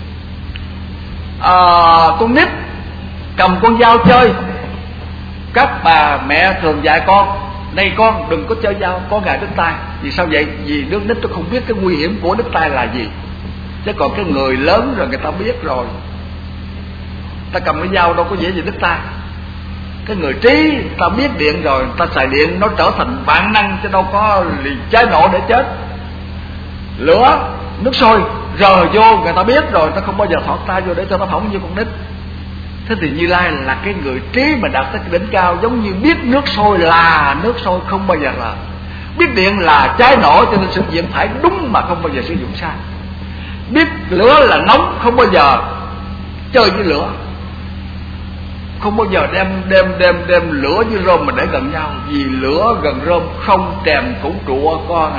Con nít cầm con dao chơi, các bà mẹ thường dạy con: này con đừng có chơi dao, có ngài đứt tay. Vì sao vậy? Vì đứa nít nó không biết cái nguy hiểm của đứt tay là gì. Chứ còn cái người lớn rồi người ta biết rồi, ta cầm cái dao đâu có dễ gì đứt tay. Cái người trí ta biết điện rồi, ta xài điện nó trở thành bản năng, chứ đâu có liền cháy nổ để chết. Lửa, nước sôi rờ vô người ta biết rồi, ta không bao giờ thọt tay vô để cho nó phỏng như con nít. Thế thì Như Lai là cái người trí mà đạt tới cái đỉnh cao, giống như biết nước sôi là nước sôi, không bao giờ là biết điện là cháy nổ, cho nên sử dụng phải đúng mà không bao giờ sử dụng sai. Biết lửa là nóng, không bao giờ chơi với lửa, không bao giờ đem lửa với rơm mà để gần nhau, vì lửa gần rơm không trèm cũng trụ con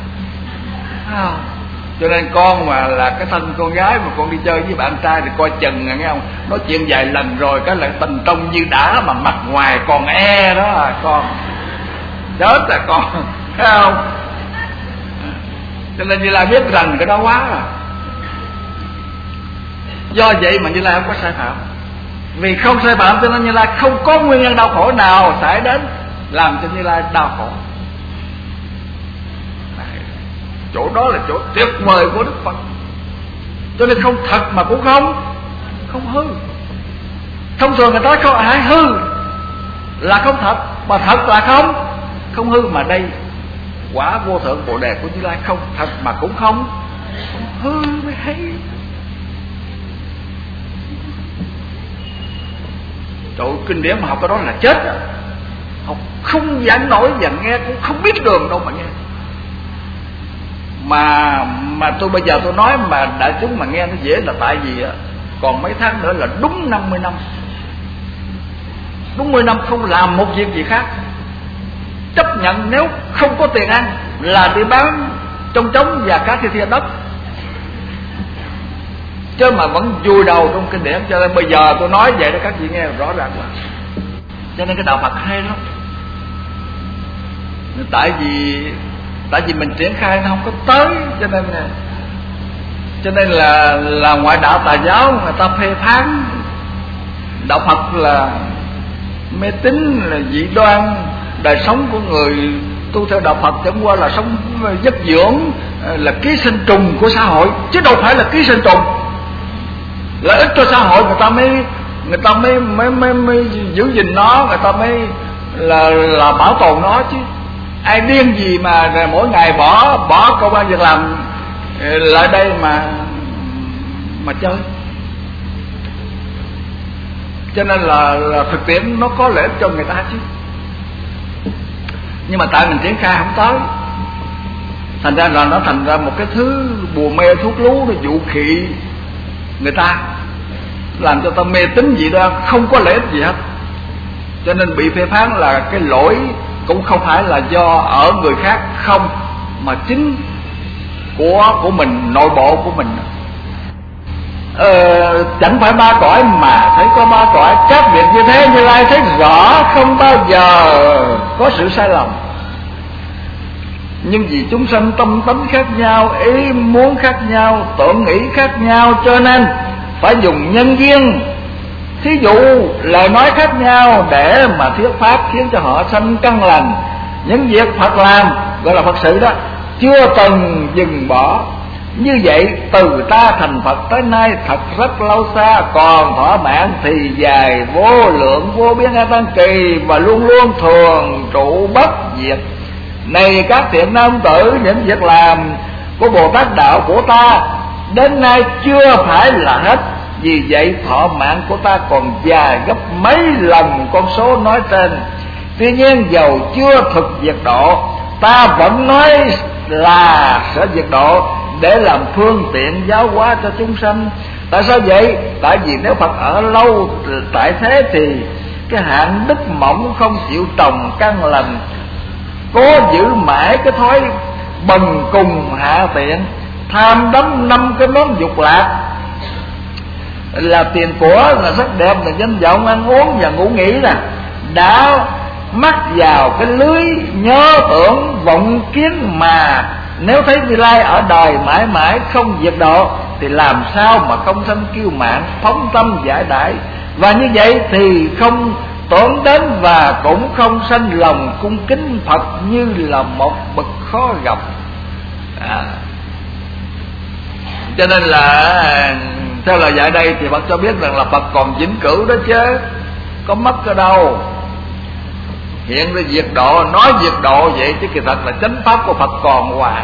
Cho nên con mà là cái thân con gái mà con đi chơi với bạn trai thì coi chừng, nghe không? Nói chuyện vài lần rồi cái lại tình trong như đã, mà mặt ngoài còn đó con chết là con, thấy không? Cho nên Như Lai biết rằng cái đó quá rồi. Do vậy mà Như Lai không có sai phạm. Vì không sai phạm cho nên Như Lai không có nguyên nhân đau khổ nào xảy đến làm cho Như Lai đau khổ. Chỗ đó là chỗ tuyệt vời của Đức Phật. Cho nên không thật mà cũng không hư. Thông thường người ta không ai hư là không thật, mà thật là không hư. Mà đây quả vô thượng Bồ Đề của Như Lai không thật mà cũng không hư mới hay. Trời ơi, kinh điển mà học cái đó là chết rồi. Học không giảng nổi và nghe cũng không biết đường đâu mà nghe. Mà tôi bây giờ tôi nói mà đại chúng mà nghe nó dễ là tại vì còn mấy tháng nữa là đúng 50 năm. Đúng 10 năm không làm một việc gì khác, chấp nhận nếu không có tiền ăn là đi bán trong trống và cá thiên đất, chứ mà vẫn vùi đầu trong kinh điển. Cho nên bây giờ tôi nói vậy đó các vị nghe rõ ràng quá. Cho nên cái đạo Phật hay lắm. Tại vì mình triển khai nó không có tới, cho nên là ngoại đạo tà giáo người ta phê phán đạo Phật là mê tín, là dị đoan. Đời sống của người tu theo đạo Phật chẳng qua là sống giấc dưỡng, là ký sinh trùng của xã hội, chứ đâu phải là ký sinh trùng. Lợi ích cho xã hội người ta mới giữ gìn nó, người ta mới là bảo tồn nó chứ. Ai điên gì mà mỗi ngày bỏ công ăn việc làm lại đây mà chơi. Cho nên là thực tiễn nó có lợi ích cho người ta chứ. Nhưng mà tại mình triển khai không tới, thành ra là nó thành ra một cái thứ bùa mê thuốc lú, nó dụ khị người ta, làm cho ta mê tín dị đoan, không có lợi ích gì hết. Cho nên bị phê phán là cái lỗi cũng không phải là do ở người khác không, mà chính của mình, nội bộ của mình. Chẳng phải ba cõi mà thấy có ba cõi, các việc như thế Như Lai thấy rõ, không bao giờ có sự sai lầm. Nhưng vì chúng sanh tâm tánh khác nhau, ý muốn khác nhau, tưởng nghĩ khác nhau, cho nên phải dùng nhân duyên, thí dụ lời nói khác nhau để mà thuyết pháp, khiến cho họ sanh căn lành. Những việc Phật làm gọi là Phật sự đó, chưa từng dừng bỏ. Như vậy từ ta thành Phật tới nay thật rất lâu xa, còn thọ mạng thì dài vô lượng vô biên a tăng kỳ, và luôn luôn thường trụ bất diệt. Này các thiện nam tử, những việc làm của Bồ Tát đạo của ta đến nay chưa phải là hết. Vì vậy thọ mạng của ta còn dài gấp mấy lần con số nói trên. Tuy nhiên dầu chưa thực diệt độ, ta vẫn nói là sẽ diệt độ để làm phương tiện giáo hóa cho chúng sanh. Tại sao vậy? Tại vì nếu Phật ở lâu tại thế thì cái hạng đức mỏng không chịu trồng căn lành, cố giữ mãi cái thói bần cùng hạ tiện, tham đắm 5 cái món dục lạc là tiền của, là sắc đẹp, là danh vọng, ăn uống và ngủ nghỉ nè, đã mắc vào cái lưới nhớ tưởng vọng kiến, mà nếu thấy Như Lai ở đời mãi mãi không diệt độ thì làm sao mà không sanh kiêu mạn, phóng tâm giải đãi, và như vậy thì không tổn đến và cũng không sanh lòng cung kính Phật như là một bậc khó gặp. Cho nên là theo lời dạy đây thì Phật cho biết rằng là Phật còn vĩnh cửu đó chứ có mất ở đâu. Hiện ra diệt độ, nói diệt độ vậy chứ kỳ thật là chánh pháp của Phật còn hoài.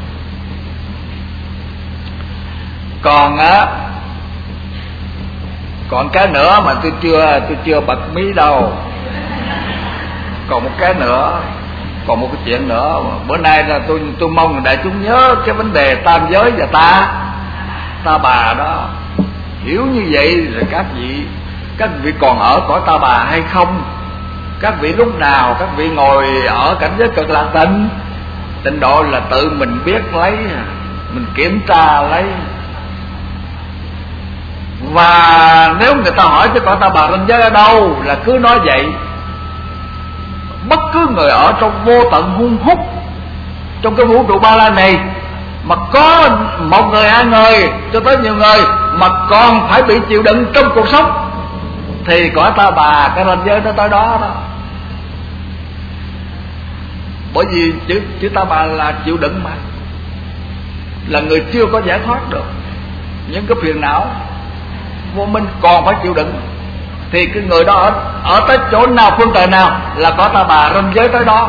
Còn cái nữa mà tôi chưa bật mí đâu. Còn một cái nữa, còn một cái chuyện nữa. Bữa nay là tôi mong đại chúng nhớ cái vấn đề tam giới và ta bà đó. Hiểu như vậy rồi các vị còn ở cõi ta bà hay không? Các vị lúc nào các vị ngồi ở cảnh giới cực lạc tịnh độ là tự mình biết lấy, mình kiểm tra lấy. Và nếu người ta hỏi cho cõi ta bà ranh giới ở đâu là cứ nói vậy. Bất cứ người ở trong vô tận hung hút trong cái vũ trụ Ba La này mà có một người, hai người cho tới nhiều người mà còn phải bị chịu đựng trong cuộc sống thì cõi ta bà cái ranh giới nó tới đó đó. Bởi vì chữ ta bà là chịu đựng mà, là người chưa có giải thoát được những cái phiền não vô minh còn phải chịu đựng, thì cái người đó ở tới chỗ nào, phương trời nào là có ta bà ranh giới tới đó.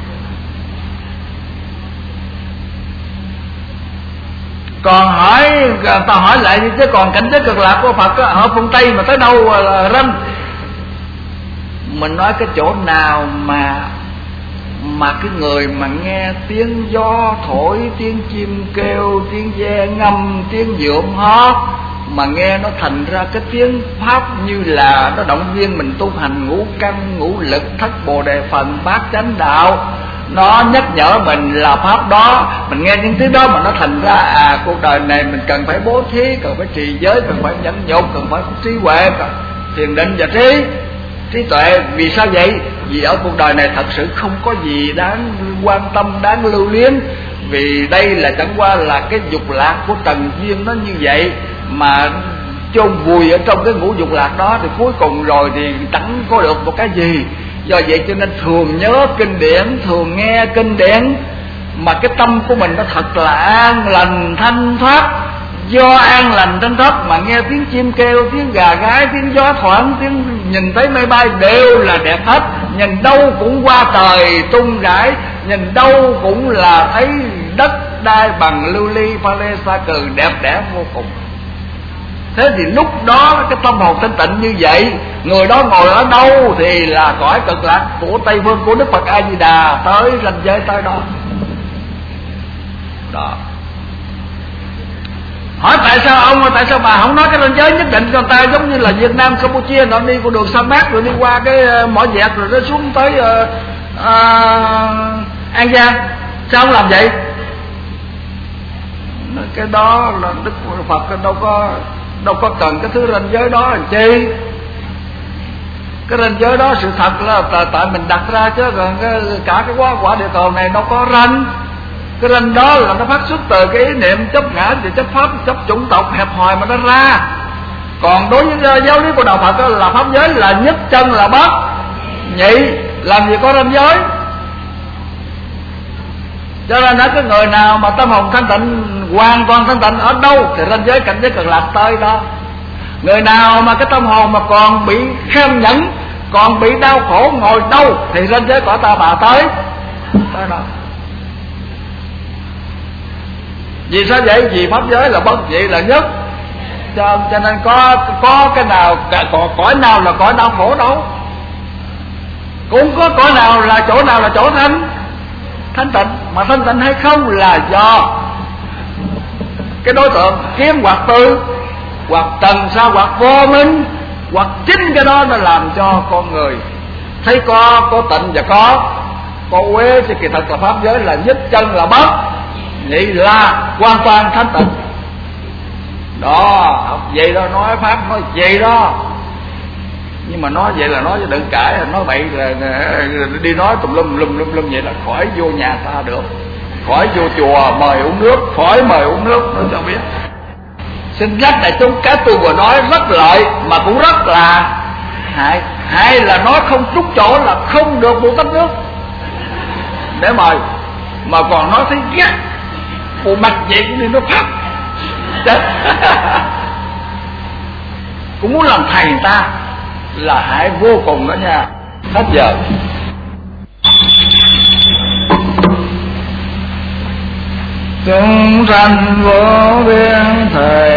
Còn ta hỏi lại chứ còn cảnh giới cực lạc của Phật ở phương Tây mà tới đâu là ranh? Mình nói cái chỗ nào mà cái người mà nghe tiếng gió thổi, tiếng chim kêu, tiếng ve ngâm, tiếng dượm hót mà nghe nó thành ra cái tiếng pháp như là nó động viên mình tu hành ngũ căn, ngũ lực, thất bồ đề phần, bát chánh đạo, nó nhắc nhở mình là pháp đó. Mình nghe những thứ đó mà nó thành ra cuộc đời này mình cần phải bố thí, cần phải trì giới, cần phải nhẫn nhục, cần phải trí huệ, thiền định và trí tuệ. Vì sao vậy? Vì ở cuộc đời này thật sự không có gì đáng quan tâm, đáng lưu luyến. Vì đây là chẳng qua là cái dục lạc của trần duyên nó như vậy, mà chôn vùi ở trong cái ngũ dục lạc đó thì cuối cùng rồi thì chẳng có được một cái gì. Do vậy cho nên thường nhớ kinh điển, thường nghe kinh điển mà cái tâm của mình nó thật là an lành thanh thoát. Do an lành thanh thoát mà nghe tiếng chim kêu, tiếng gà gáy, tiếng gió thoảng, tiếng nhìn thấy mây bay đều là đẹp hết. Nhìn đâu cũng qua trời tung rải, nhìn đâu cũng là thấy đất đai bằng lưu ly pha lê sa cừ đẹp đẽ vô cùng. Thế thì lúc đó cái tâm hồn thanh tịnh như vậy, người đó ngồi ở đâu thì là cõi cực lạc của Tây Phương của Đức Phật A Di Đà, tới ranh giới tới đó. Đó. Hỏi tại sao bà không nói cái ranh giới nhất định cho người ta, giống như là Việt Nam, Campuchia nó đi con đường sa mát rồi đi qua cái mỏ dẹt rồi nó xuống tới An Giang, sao không làm vậy? Cái đó là Đức Phật đâu có cần cái thứ ranh giới đó làm chi. Cái ranh giới đó sự thật là tại mình đặt ra, chứ còn cả cái quả địa cầu này đâu có ranh. Cái ranh đó là nó phát xuất từ cái ý niệm chấp ngã và chấp pháp, chấp chủng tộc hẹp hòi mà nó ra. Còn đối với giáo lý của đạo Phật đó là pháp giới là nhất chân là bất nhị, làm gì có ranh giới. Cho nên cái người nào mà tâm hồn thanh tịnh, hoàn toàn thanh tịnh ở đâu thì ranh giới cảnh giới cực lạc tới đó. Người nào mà cái tâm hồn mà còn bị khiêm nhẫn, còn bị đau khổ ngồi đâu thì ranh giới cõi ta bà tới đó. Vì sao vậy? Vì pháp giới là bất nhị là nhất. Cho nên có cái nào, cõi nào là cõi đau khổ đâu. Cũng có cõi nào là chỗ thanh tịnh. Mà thanh tịnh hay không là do cái đối tượng kiếm hoặc tư, hoặc trần sa, hoặc vô minh, hoặc chính cái đó nó làm cho con người thấy có tịnh và có uế, thì kỳ thật là pháp giới là nhất chân là bất nhị là hoàn toàn thanh tịnh. Đó, học vậy đó, nói pháp nói vậy đó, nhưng mà nói vậy là nói cho đừng cãi, nói bậy là đi nói tùm lum vậy là khỏi vô nhà ta được, khỏi vô chùa mời uống nước, khỏi mời uống nước, nói cho biết. Xin nhắc đại chúng, cái tôi vừa nói rất lợi mà cũng rất là hại. Hại là nói không trúng chỗ là không được một tách nước để mời, mà còn nói thấy ghét bộ mặt vậy cũng đi nói pháp cũng muốn làm thầy người ta là hại vô cùng đó nha. Hết giờ. Chúng sanh vô biên thời